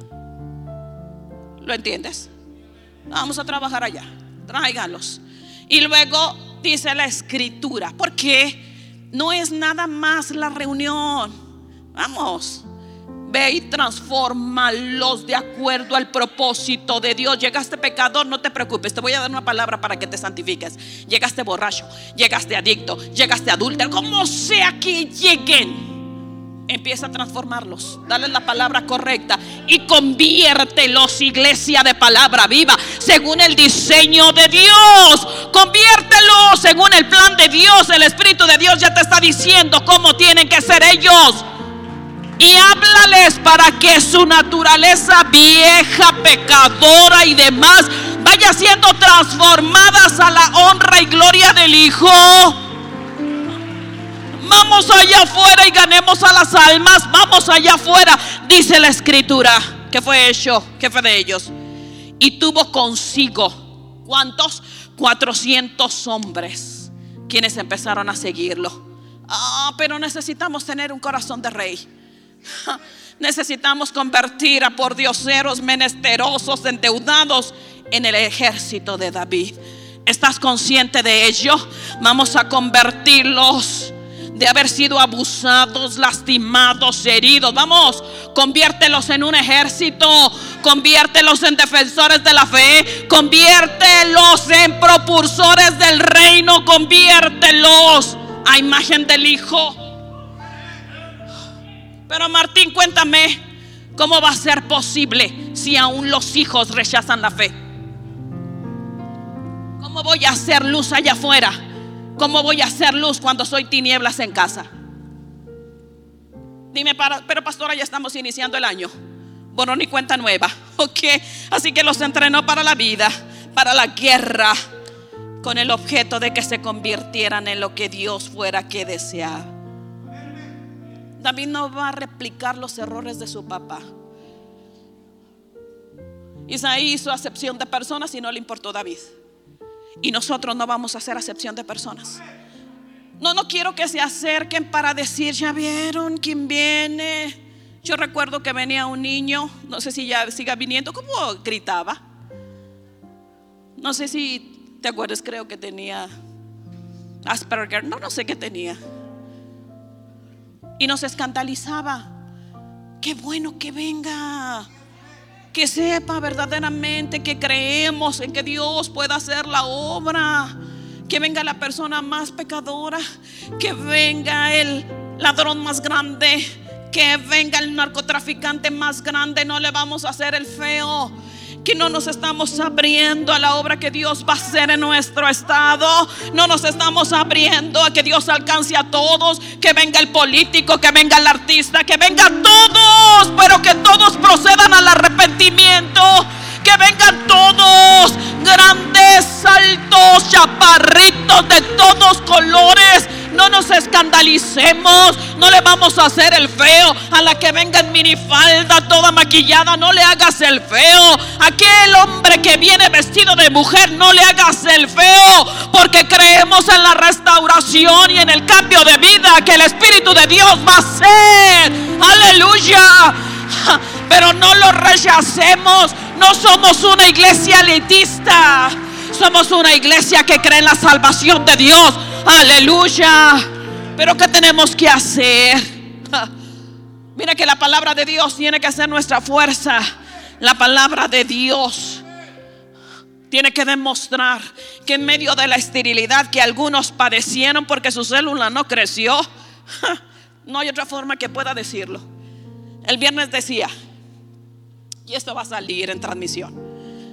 ¿Lo entiendes? Vamos a trabajar allá, tráigalos. Y luego dice la escritura, porque no es nada más la reunión. Vamos, ve y transfórmalos de acuerdo al propósito de Dios. Llegaste pecador, no te preocupes, te voy a dar una palabra para que te santifiques. Llegaste borracho, llegaste adicto, llegaste adúltero, como sea que lleguen, empieza a transformarlos, dale la palabra correcta y conviértelos, iglesia de palabra viva, según el diseño de Dios. Conviértelos según el plan de Dios. El Espíritu de Dios ya te está diciendo cómo tienen que ser ellos. Y háblales para que su naturaleza vieja, pecadora y demás vaya siendo transformadas a la honra y gloria del Hijo. Vamos allá afuera y ganemos a las almas. Vamos allá afuera, dice la escritura. ¿Qué fue hecho? ¿Qué fue de ellos? Y tuvo consigo, ¿cuántos? 400 hombres, quienes empezaron a seguirlo. Pero necesitamos tener un corazón de rey. Necesitamos convertir a pordioseros, menesterosos, endeudados en el ejército de David. ¿Estás consciente de ello? Vamos a convertirlos de haber sido abusados, lastimados, heridos. Vamos, conviértelos en un ejército. Conviértelos en defensores de la fe. Conviértelos en propulsores del reino. Conviértelos a imagen del Hijo. Pero Martín, cuéntame, ¿cómo va a ser posible si aún los hijos rechazan la fe? ¿Cómo voy a hacer luz allá afuera? ¿Cómo voy a hacer luz cuando soy tinieblas en casa? Dime, pero pastora, ya estamos iniciando el año. Borrón y cuenta nueva. Ok, así que los entrenó para la vida, para la guerra, con el objeto de que se convirtieran en lo que Dios fuera que deseaba. David no va a replicar los errores de su papá. Isaí hizo acepción de personas y no le importó David. Y nosotros no vamos a hacer acepción de personas. No quiero que se acerquen para decir, ¿ya vieron quién viene? Yo recuerdo que venía un niño, no sé si ya siga viniendo, ¿cómo gritaba? No sé si te acuerdas, creo que tenía Asperger, no sé qué tenía. Y nos escandalizaba. Qué bueno que venga, que sepa verdaderamente que creemos en que Dios pueda hacer la obra. Que venga la persona más pecadora, que venga el ladrón más grande, que venga el narcotraficante más grande. No le vamos a hacer el feo. Que no nos estamos abriendo a la obra que Dios va a hacer en nuestro estado. No nos estamos abriendo a que Dios alcance a todos. Que venga el político, que venga el artista, que vengan todos, pero que todos procedan al arrepentimiento. Que vengan todos, grandes, altos, chaparritos, de todos colores. No nos escandalicemos, no le vamos a hacer el feo. A la que venga en minifalda, toda maquillada, no le hagas el feo. Aquel hombre que viene vestido de mujer, no le hagas el feo. Porque creemos en la restauración y en el cambio de vida que el Espíritu de Dios va a hacer. Aleluya. Pero no lo rechacemos. No somos una iglesia elitista. Somos una iglesia que cree en la salvación de Dios. Aleluya. Pero ¿qué tenemos que hacer? Mira que la palabra de Dios tiene que ser nuestra fuerza. La palabra de Dios tiene que demostrar que en medio de la esterilidad que algunos padecieron porque su célula no creció, no hay otra forma que pueda decirlo. El viernes decía, y esto va a salir en transmisión,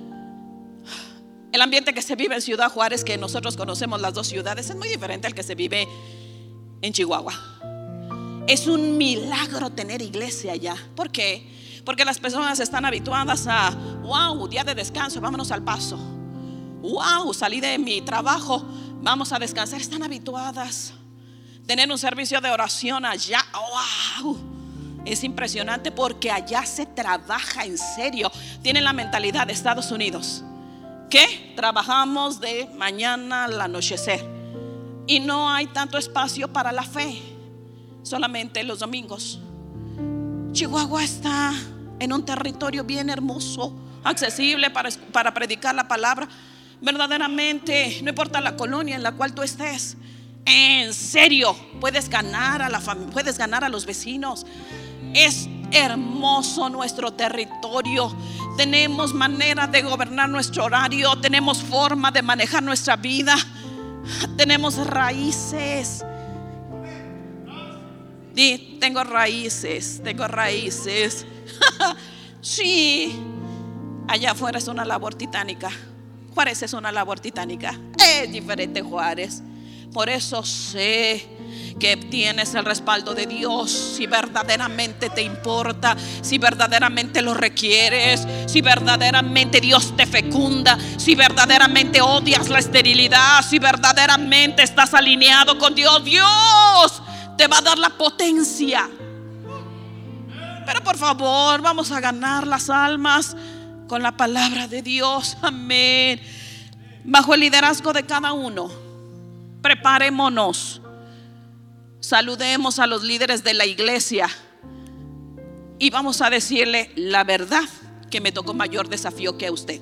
el ambiente que se vive en Ciudad Juárez, que nosotros conocemos las dos ciudades, es muy diferente al que se vive en Chihuahua. Es un milagro tener iglesia allá. ¿Por qué? Porque las personas están habituadas a, wow, día de descanso, vámonos al Paso. Wow, salí de mi trabajo, vamos a descansar. Están habituadas a tener un servicio de oración allá. Wow. Es impresionante porque allá se trabaja en serio. Tienen la mentalidad de Estados Unidos, que trabajamos de mañana al anochecer y no hay tanto espacio para la fe, solamente los domingos. Chihuahua está en un territorio bien hermoso, accesible para predicar la palabra. Verdaderamente, no importa la colonia en la cual tú estés, en serio puedes ganar a la familia, puedes ganar a los vecinos. Es hermoso nuestro territorio. Tenemos manera de gobernar nuestro horario, tenemos forma de manejar nuestra vida, tenemos raíces. Tengo raíces. Sí, allá afuera es una labor titánica. Juárez es una labor titánica. Es diferente Juárez. Por eso sé que tienes el respaldo de Dios. Si verdaderamente te importa, si verdaderamente lo requieres, si verdaderamente Dios te fecunda, si verdaderamente odias la esterilidad, si verdaderamente estás alineado con Dios, Dios te va a dar la potencia. Pero por favor, vamos a ganar las almas con la palabra de Dios. Amén. Bajo el liderazgo de cada uno, preparémonos. Saludemos a los líderes de la iglesia y vamos a decirle la verdad, que me tocó mayor desafío que a usted.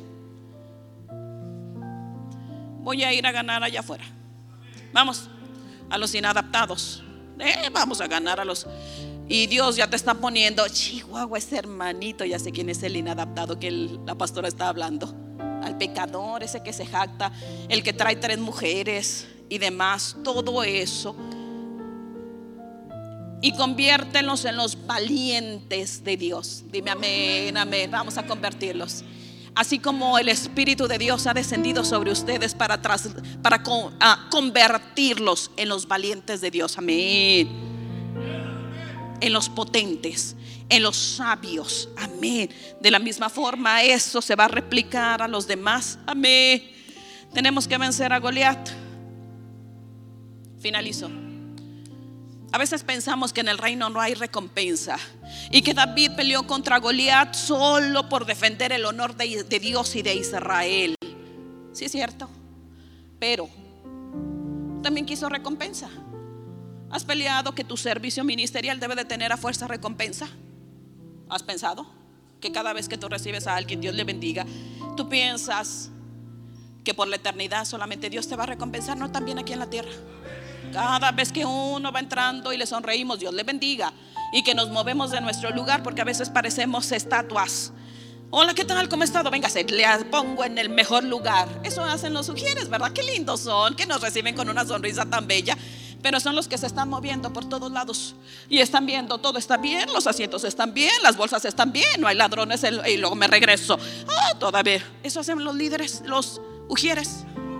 Voy a ir a ganar allá afuera. Vamos a los inadaptados. Vamos a ganar a los... Y Dios ya te está poniendo, Chihuahua, ese hermanito, ya sé quién es el inadaptado que la pastora está hablando. Al pecador, ese que se jacta, el que trae 3 mujeres y demás, todo eso. Y conviértelos en los valientes de Dios. Dime amén, amén. Vamos a convertirlos. Así como el Espíritu de Dios ha descendido sobre ustedes para convertirlos en los valientes de Dios. Amén. En los potentes, en los sabios. Amén. De la misma forma eso se va a replicar a los demás. Amén. Tenemos que vencer a Goliat. Finalizo. A veces pensamos que en el reino no hay recompensa y que David peleó contra Goliat solo por defender el honor de Dios y de Israel. Sí es cierto, pero también quiso recompensa. ¿Has peleado que tu servicio ministerial debe de tener a fuerza recompensa? ¿Has pensado que cada vez que tú recibes a alguien, Dios le bendiga? ¿Tú piensas que por la eternidad solamente Dios te va a recompensar? No, también aquí en la tierra. Cada vez que uno va entrando y le sonreímos, Dios le bendiga, y que nos movemos de nuestro lugar, porque a veces parecemos estatuas. Hola, ¿qué tal? ¿Cómo ha estado? Véngase, le pongo en el mejor lugar. Eso hacen los ujieres, ¿verdad? Qué lindos son, que nos reciben con una sonrisa tan bella. Pero son los que se están moviendo por todos lados y están viendo, todo está bien, los asientos están bien, las bolsas están bien, no hay ladrones, y luego me regreso. Todavía. Eso hacen los líderes, los ujieres.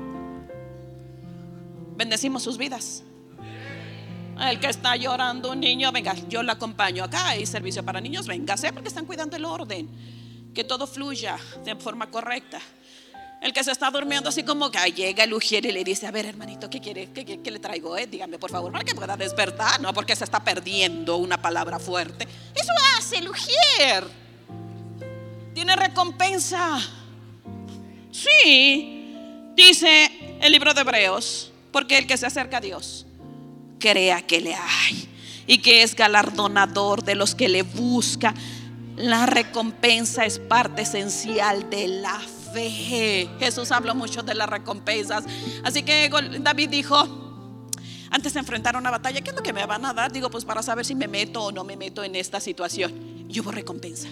Bendecimos sus vidas. El que está llorando, un niño, venga, yo le acompaño. Acá hay servicio para niños, véngase, porque están cuidando el orden, que todo fluya de forma correcta. El que se está durmiendo, así como que llega el ujier y le dice: a ver, hermanito, ¿qué quiere? ¿Qué le traigo? Dígame por favor, para que pueda despertar. No, porque se está perdiendo una palabra fuerte. Eso hace el ujier. Tiene recompensa. Sí, dice el libro de Hebreos, porque el que se acerca a Dios crea que le hay y que es galardonador de los que le buscan. La recompensa es parte esencial de la fe. Jesús habló mucho de las recompensas. Así que David dijo, antes de enfrentar una batalla, ¿qué es lo que me van a dar? Digo, pues para saber si me meto o no me meto en esta situación. Y hubo recompensa.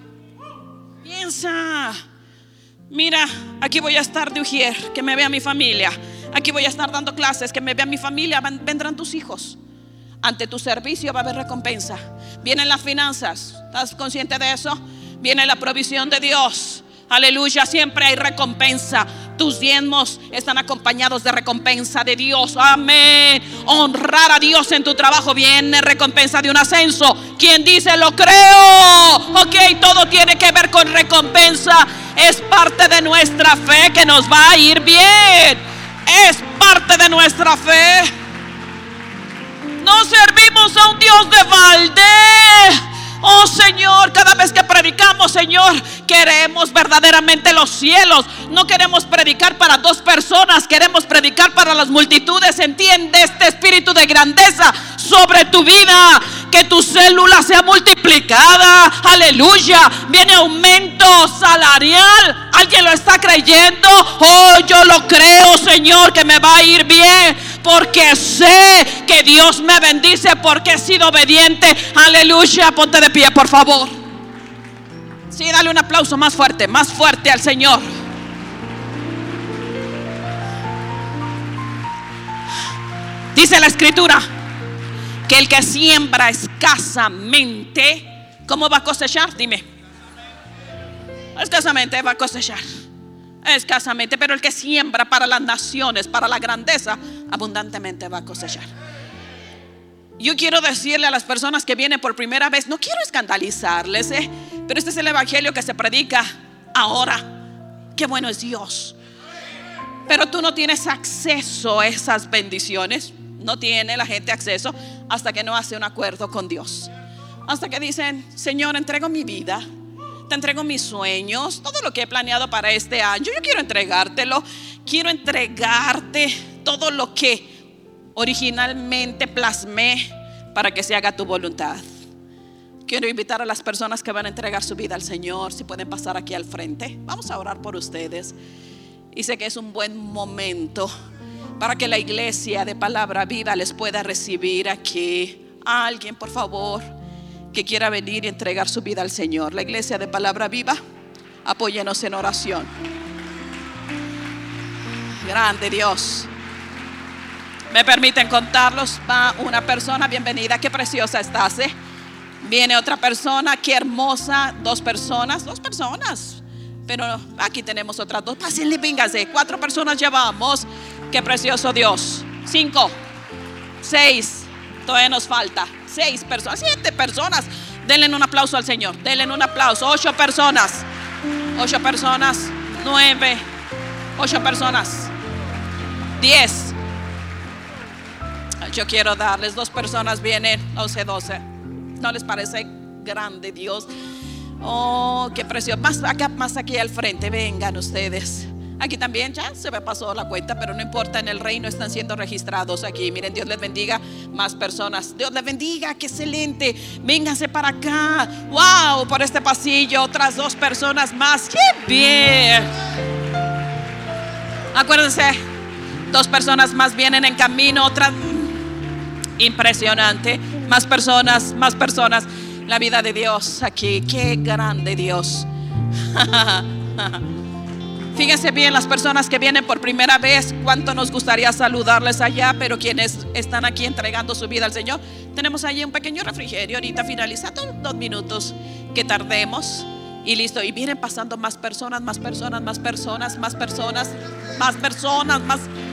Piensa, mira, aquí voy a estar de ujier, que me vea mi familia. Aquí voy a estar dando clases, que me vea mi familia. Vendrán tus hijos. Ante tu servicio va a haber recompensa. Vienen las finanzas, ¿estás consciente de eso? Viene la provisión de Dios. Aleluya, siempre hay recompensa. Tus diezmos están acompañados de recompensa de Dios. Amén. Honrar a Dios en tu trabajo, viene recompensa de un ascenso. ¿Quién dice lo creo? Ok, todo tiene que ver con recompensa. Es parte de nuestra fe que nos va a ir bien. Es parte de nuestra fe. No servimos a un Dios de balde. Oh Señor, cada vez que predicamos, Señor, queremos verdaderamente los cielos. No queremos predicar para 2 personas, queremos predicar para las multitudes. Entiende este espíritu de grandeza sobre tu vida, que tu célula sea multiplicada. Aleluya. Viene aumento salarial. ¿Alguien lo está creyendo? Oh, yo lo creo, Señor, que me va a ir bien, porque sé que Dios me bendice, porque he sido obediente. Aleluya. Ponte de pie, por favor. Sí, dale un aplauso más fuerte al Señor. Dice la Escritura que el que siembra escasamente, ¿cómo va a cosechar? Dime. Escasamente va a cosechar. Escasamente, pero el que siembra para las naciones, para la grandeza, abundantemente va a cosechar. Yo quiero decirle a las personas que vienen por primera vez, no quiero escandalizarles, pero este es el evangelio que se predica ahora. Qué bueno es Dios. Pero tú no tienes acceso a esas bendiciones. No tiene la gente acceso hasta que no hace un acuerdo con Dios. Hasta que dicen: Señor, entrego mi vida, te entrego mis sueños, todo lo que he planeado para este año. Yo quiero entregártelo. Quiero entregarte todo lo que originalmente plasmé para que se haga tu voluntad. Quiero invitar a las personas que van a entregar su vida al Señor, si pueden pasar aquí al frente. Vamos a orar por ustedes. Y sé que es un buen momento para que la iglesia de Palabra Viva les pueda recibir aquí. Alguien, por favor, que quiera venir y entregar su vida al Señor. La iglesia de Palabra Viva, apóyenos en oración. Grande Dios. ¿Me permiten contarlos? Va una persona, bienvenida, qué preciosa estás, Viene otra persona, qué hermosa. 2 personas, pero aquí tenemos otras 2. Pásenle, véngase. 4 personas llevamos. Qué precioso Dios. 5, 6, todavía nos falta 6 personas, 7 personas. Denle un aplauso al Señor. Denle un aplauso. 8 personas. 8 personas. 9. 8 personas. 10. Yo quiero darles 2 personas. Vienen 11, 12. ¿No les parece grande Dios? Oh, qué precioso. Más aquí al frente. Vengan ustedes. Aquí también ya se me pasó la cuenta, pero no importa, en el reino están siendo registrados aquí. Miren, Dios les bendiga. Más personas. Dios les bendiga, qué excelente. Vénganse para acá. Wow, por este pasillo otras 2 personas más. Qué bien. Acuérdense, 2 personas más vienen en camino. Otras. Impresionante. Más personas. La vida de Dios aquí. Qué grande Dios. Fíjense bien, las personas que vienen por primera vez, cuánto nos gustaría saludarles allá, pero quienes están aquí entregando su vida al Señor, tenemos allí un pequeño refrigerio. Ahorita finalizando 2 minutos que tardemos y listo. Y vienen pasando más personas.